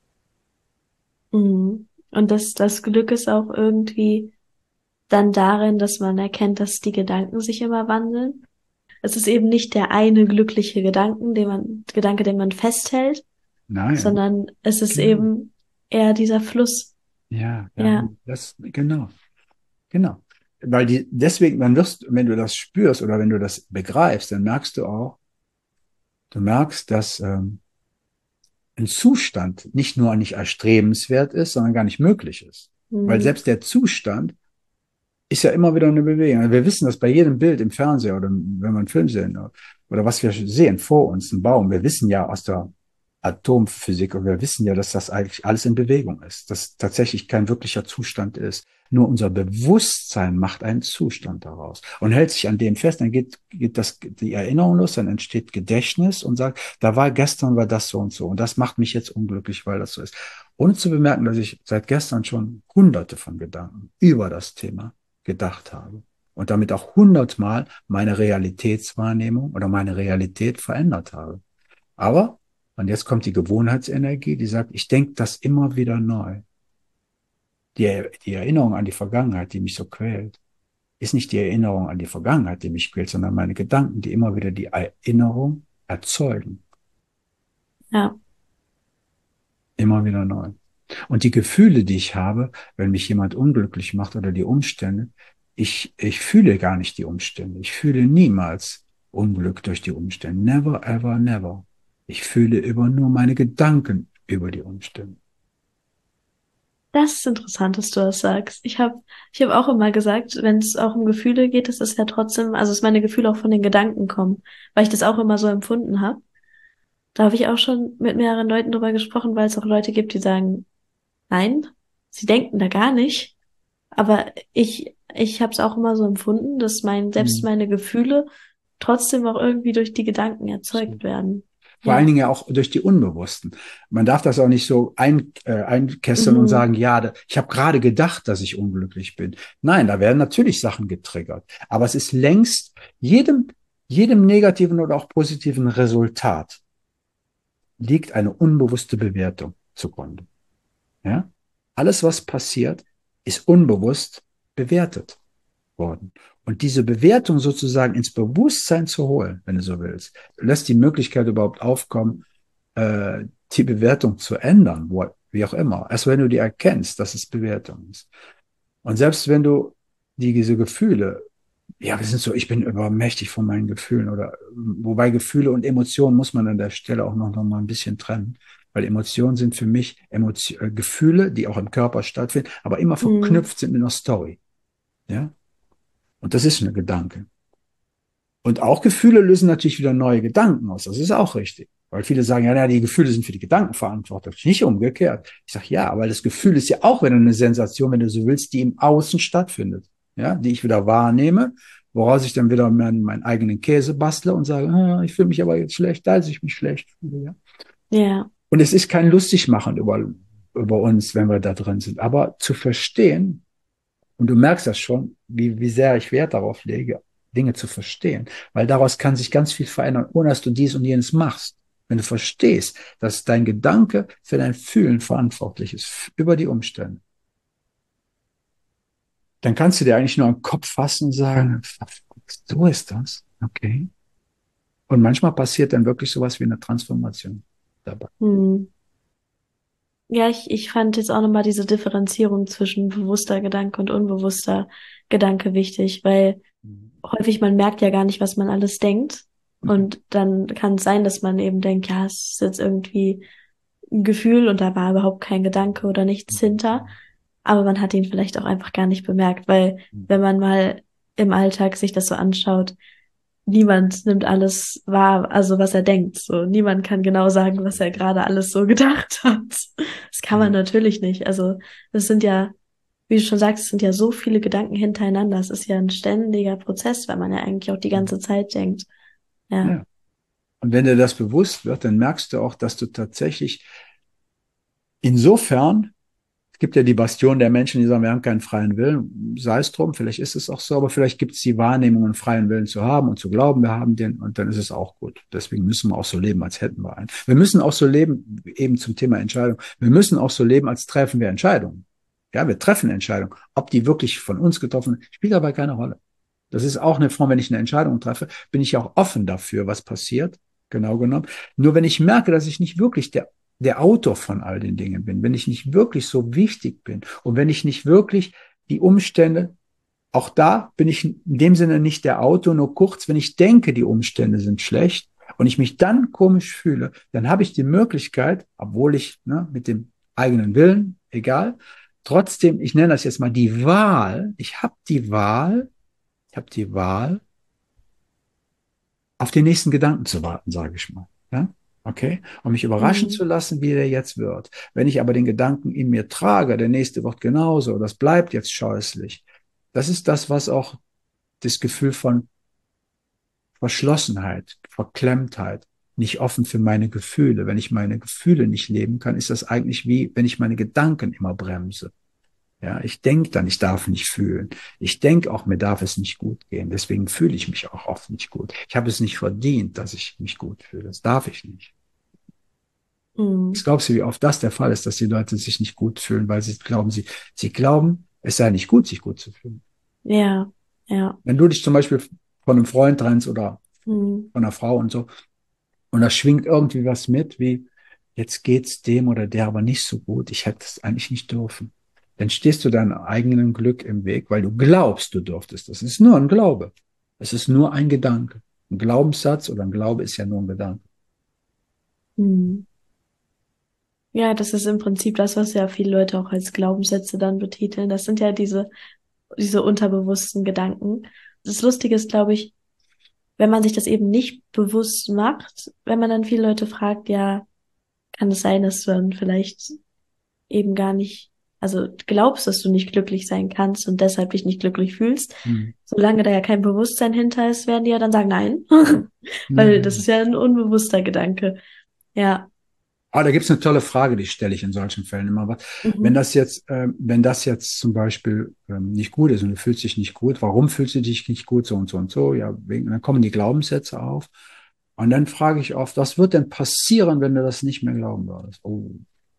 A: Mhm. Und das, das Glück ist auch irgendwie dann darin, dass man erkennt, dass die Gedanken sich immer wandeln. es ist eben nicht der eine glückliche Gedanken, den man, Gedanke, den man festhält,
B: Nein,
A: sondern es ist
B: genau.
A: eben eher dieser Fluss.
B: Ja, ja,
A: Ja.
B: das, genau, genau. Weil die, deswegen, dann wirst, wenn du das spürst oder wenn du das begreifst, dann merkst du auch, du merkst, dass ähm, ein Zustand nicht nur nicht erstrebenswert ist, sondern gar nicht möglich ist. Weil
A: Mhm.
B: selbst der Zustand ist ja immer wieder eine Bewegung. Also wir wissen das bei jedem Bild im Fernseher oder wenn wir einen Film sehen oder was wir sehen vor uns, ein Baum. Wir wissen ja aus der Atomphysik und wir wissen ja, dass das eigentlich alles in Bewegung ist, dass tatsächlich kein wirklicher Zustand ist. Nur unser Bewusstsein macht einen Zustand daraus und hält sich an dem fest, dann geht, geht das, die Erinnerung los, dann entsteht Gedächtnis und sagt, da war gestern war das so und so und das macht mich jetzt unglücklich, weil das so ist. Ohne zu bemerken, dass ich seit gestern schon hunderte von Gedanken über das Thema gedacht habe und damit auch hundertmal meine Realitätswahrnehmung oder meine Realität verändert habe. Aber, und jetzt kommt die Gewohnheitsenergie, die sagt, ich denke das immer wieder neu. Die, die Erinnerung an die Vergangenheit, die mich so quält, ist nicht die Erinnerung an die Vergangenheit, die mich quält, sondern meine Gedanken, die immer wieder die Erinnerung erzeugen.
A: Ja.
B: Immer wieder neu. Und die Gefühle, die ich habe, wenn mich jemand unglücklich macht oder die Umstände, ich, ich fühle gar nicht die Umstände. Ich fühle niemals Unglück durch die Umstände. Never, ever, never. Ich fühle über nur meine Gedanken über die Umstände.
A: Das ist interessant, dass du das sagst. Ich habe ich hab auch immer gesagt, wenn es auch um Gefühle geht, dass es ja trotzdem, also dass meine Gefühle auch von den Gedanken kommen, weil ich das auch immer so empfunden habe. Da habe ich auch schon mit mehreren Leuten drüber gesprochen, weil es auch Leute gibt, die sagen, nein, sie denken da gar nicht. Aber ich, ich habe es auch immer so empfunden, dass mein, selbst
B: Hm.
A: meine Gefühle trotzdem auch irgendwie durch die Gedanken erzeugt
B: So.
A: werden.
B: Vor allen
A: Ja.
B: Dingen ja auch durch die Unbewussten. Man darf das auch nicht so ein, äh, einkesseln und
A: Mhm.
B: sagen, ja, da- ich habe gerade gedacht, dass ich unglücklich bin. Nein, da werden natürlich Sachen getriggert. Aber es ist längst jedem, jedem negativen oder auch positiven Resultat liegt eine unbewusste Bewertung zugrunde. Ja? Alles, was passiert, ist unbewusst bewertet worden. Und diese Bewertung sozusagen ins Bewusstsein zu holen, wenn du so willst, lässt die Möglichkeit überhaupt aufkommen, äh, die Bewertung zu ändern, wo, wie auch immer. Erst wenn du die erkennst, dass es Bewertung ist. Und selbst wenn du die, diese Gefühle, ja, wir sind so, ich bin übermächtig von meinen Gefühlen oder, wobei Gefühle und Emotionen muss man an der Stelle auch noch, noch mal ein bisschen trennen. Weil Emotionen sind für mich Emotion, äh, Gefühle, die auch im Körper stattfinden, aber immer
A: Mhm.
B: verknüpft sind mit einer Story. Ja? Und das ist ein Gedanke. Und auch Gefühle lösen natürlich wieder neue Gedanken aus. Das ist auch richtig. Weil viele sagen, ja, ja, die Gefühle sind für die Gedanken verantwortlich. Nicht umgekehrt. Ich sage, ja, aber das Gefühl ist ja auch wieder eine Sensation, wenn du so willst, die im Außen stattfindet. Ja, die ich wieder wahrnehme, woraus ich dann wieder meinen, meinen eigenen Käse bastle und sage, ah, ich fühle mich aber jetzt schlecht, als ich mich schlecht fühle. Ja?
A: Ja.
B: Und es ist kein Lustigmachen über, über uns, wenn wir da drin sind. Aber zu verstehen, und du merkst das schon, wie, wie sehr ich Wert darauf lege, Dinge zu verstehen. Weil daraus kann sich ganz viel verändern, ohne dass du dies und jenes machst. Wenn du verstehst, dass dein Gedanke für dein Fühlen verantwortlich ist, über die Umstände, dann kannst du dir eigentlich nur am Kopf fassen und sagen, so ist das. Okay. Und manchmal passiert dann wirklich sowas wie eine Transformation dabei.
A: Mhm. Ja, ich, ich fand jetzt auch nochmal diese Differenzierung zwischen bewusster Gedanke und unbewusster Gedanke wichtig, weil häufig man merkt ja gar nicht, was man alles denkt. Und dann kann es sein, dass man eben denkt, ja, es ist jetzt irgendwie ein Gefühl und da war überhaupt kein Gedanke oder nichts hinter. Aber man hat ihn vielleicht auch einfach gar nicht bemerkt, weil wenn man mal im Alltag sich das so anschaut, niemand nimmt alles wahr, also was er denkt. So, niemand kann genau sagen, was er gerade alles so gedacht hat. Das kann man natürlich nicht. Also, das sind ja, wie du schon sagst, es sind ja so viele Gedanken hintereinander. Es ist ja ein ständiger Prozess, weil man ja eigentlich auch die ganze Zeit denkt. Ja.
B: Ja. Und wenn dir das bewusst wird, dann merkst du auch, dass du tatsächlich insofern, es gibt ja die Bastion der Menschen, die sagen, wir haben keinen freien Willen, sei es drum, vielleicht ist es auch so, aber vielleicht gibt es die Wahrnehmung, einen freien Willen zu haben und zu glauben, wir haben den, und dann ist es auch gut. Deswegen müssen wir auch so leben, als hätten wir einen. Wir müssen auch so leben, eben zum Thema Entscheidung, wir müssen auch so leben, als treffen wir Entscheidungen. Ja, wir treffen Entscheidungen. Ob die wirklich von uns getroffen sind, spielt dabei keine Rolle. Das ist auch eine Form, wenn ich eine Entscheidung treffe, bin ich auch offen dafür, was passiert, genau genommen. Nur wenn ich merke, dass ich nicht wirklich der, der Autor von all den Dingen bin, wenn ich nicht wirklich so wichtig bin und wenn ich nicht wirklich die Umstände, auch da bin ich in dem Sinne nicht der Autor, nur kurz, wenn ich denke, die Umstände sind schlecht und ich mich dann komisch fühle, dann habe ich die Möglichkeit, obwohl ich ne, mit dem eigenen Willen, egal, trotzdem, ich nenne das jetzt mal die Wahl, ich habe die Wahl, ich habe die Wahl, auf den nächsten Gedanken zu warten, sage ich mal. Ja? Okay? Und mich überraschen
A: Mhm.
B: zu lassen, wie der jetzt wird. Wenn ich aber den Gedanken in mir trage, der nächste wird genauso, das bleibt jetzt scheußlich. Das ist das, was auch das Gefühl von Verschlossenheit, Verklemmtheit, nicht offen für meine Gefühle. Wenn ich meine Gefühle nicht leben kann, ist das eigentlich wie, wenn ich meine Gedanken immer bremse. Ja, ich denke dann, ich darf nicht fühlen. Ich denke auch, mir darf es nicht gut gehen. Deswegen fühle ich mich auch oft nicht gut. Ich habe es nicht verdient, dass ich mich gut fühle. Das darf ich nicht. Was
A: Mhm.
B: glaubst du, wie oft das der Fall ist, dass die Leute sich nicht gut fühlen, weil sie glauben, sie, sie glauben, es sei nicht gut, sich gut zu fühlen.
A: Ja, ja.
B: Wenn du dich zum Beispiel von einem Freund trennst oder
A: Mhm.
B: von einer Frau und so, und da schwingt irgendwie was mit, wie jetzt geht's dem oder der aber nicht so gut, ich hätte es eigentlich nicht dürfen. Dann stehst du deinem eigenen Glück im Weg, weil du glaubst, du dürftest. Das ist nur ein Glaube. Es ist nur ein Gedanke. Ein Glaubenssatz oder ein Glaube ist ja nur ein Gedanke.
A: Mhm. Ja, das ist im Prinzip das, was ja viele Leute auch als Glaubenssätze dann betiteln. Das sind ja diese, diese unterbewussten Gedanken. Das Lustige ist, glaube ich, wenn man sich das eben nicht bewusst macht, wenn man dann viele Leute fragt, ja, kann es sein, dass du dann vielleicht eben gar nicht, also glaubst, dass du nicht glücklich sein kannst und deshalb dich nicht glücklich fühlst.
B: Hm.
A: Solange da ja kein Bewusstsein hinter ist, werden die ja dann sagen, nein.
B: Ja,
A: Weil
B: ja.
A: das ist ja ein unbewusster Gedanke. Ja.
B: Aber da gibt's eine tolle Frage, die stelle ich in solchen Fällen immer. Was, wenn
A: Mhm.
B: das jetzt, ähm, wenn das jetzt zum Beispiel ähm, nicht gut ist und du fühlst dich nicht gut, warum fühlst du dich nicht gut, so und so und so? Ja, wegen, dann kommen die Glaubenssätze auf. Und dann frage ich oft, was wird denn passieren, wenn du das nicht mehr glauben würdest? Oh,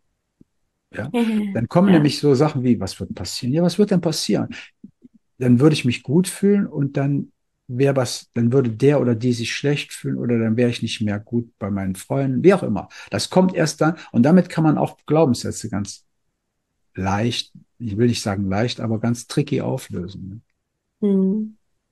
B: ja. Dann kommen
A: Ja.
B: nämlich so Sachen wie, was wird passieren? Ja, was wird denn passieren? Dann würde ich mich gut fühlen und dann wäre was, dann würde der oder die sich schlecht fühlen oder dann wäre ich nicht mehr gut bei meinen Freunden, wie auch immer. Das kommt erst dann und damit kann man auch Glaubenssätze ganz leicht, ich will nicht sagen leicht, aber ganz tricky auflösen. Ne?
A: Mhm.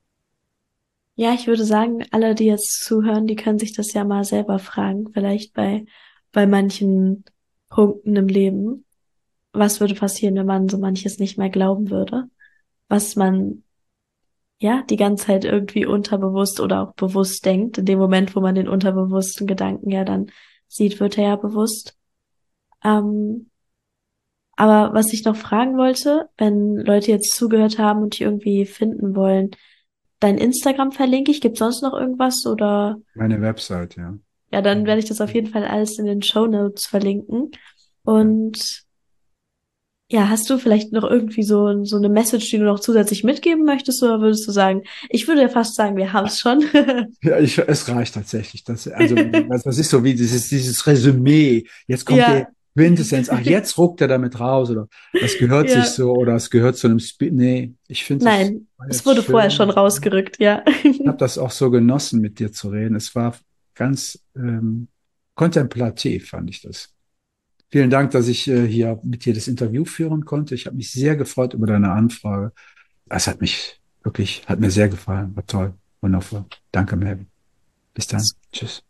A: Ja, ich würde sagen, alle, die jetzt zuhören, die können sich das ja mal selber fragen, vielleicht bei, bei manchen Punkten im Leben. Was würde passieren, wenn man so manches nicht mehr glauben würde? Was man, ja, die ganze Zeit irgendwie unterbewusst oder auch bewusst denkt. In dem Moment, wo man den unterbewussten Gedanken ja dann sieht, wird er ja bewusst. Ähm, aber was ich noch fragen wollte, wenn Leute jetzt zugehört haben und dich irgendwie finden wollen, dein Instagram verlinke ich. Gibt sonst noch irgendwas oder?
B: Meine Website, ja.
A: Ja, dann werde ich das auf jeden Fall alles in den Show Notes verlinken. Und ja, hast du vielleicht noch irgendwie so, so eine Message, die du noch zusätzlich mitgeben möchtest, oder würdest du sagen, ich würde ja fast sagen, wir haben es schon.
B: Ja, ich, es reicht tatsächlich. Das, also, das, das ist so wie dieses, dieses Resümee. Jetzt kommt der
A: Ja,
B: Quintessenz. Ach, jetzt ruckt er damit raus oder das gehört sich
A: ja.
B: so oder es gehört zu einem Spe Nee, ich finde, es
A: Nein,
B: war
A: es
B: jetzt
A: wurde vorher schon
B: schön.
A: rausgerückt, ja.
B: Ich habe das auch so genossen, mit dir zu reden. Es war ganz ähm, kontemplativ, fand ich das. Vielen Dank, dass ich äh, hier mit dir das Interview führen konnte. Ich habe mich sehr gefreut über deine Anfrage. Es hat mich wirklich, hat mir sehr gefallen. War toll. Wundervoll. Danke, Melvin. Bis dann. Tschüss.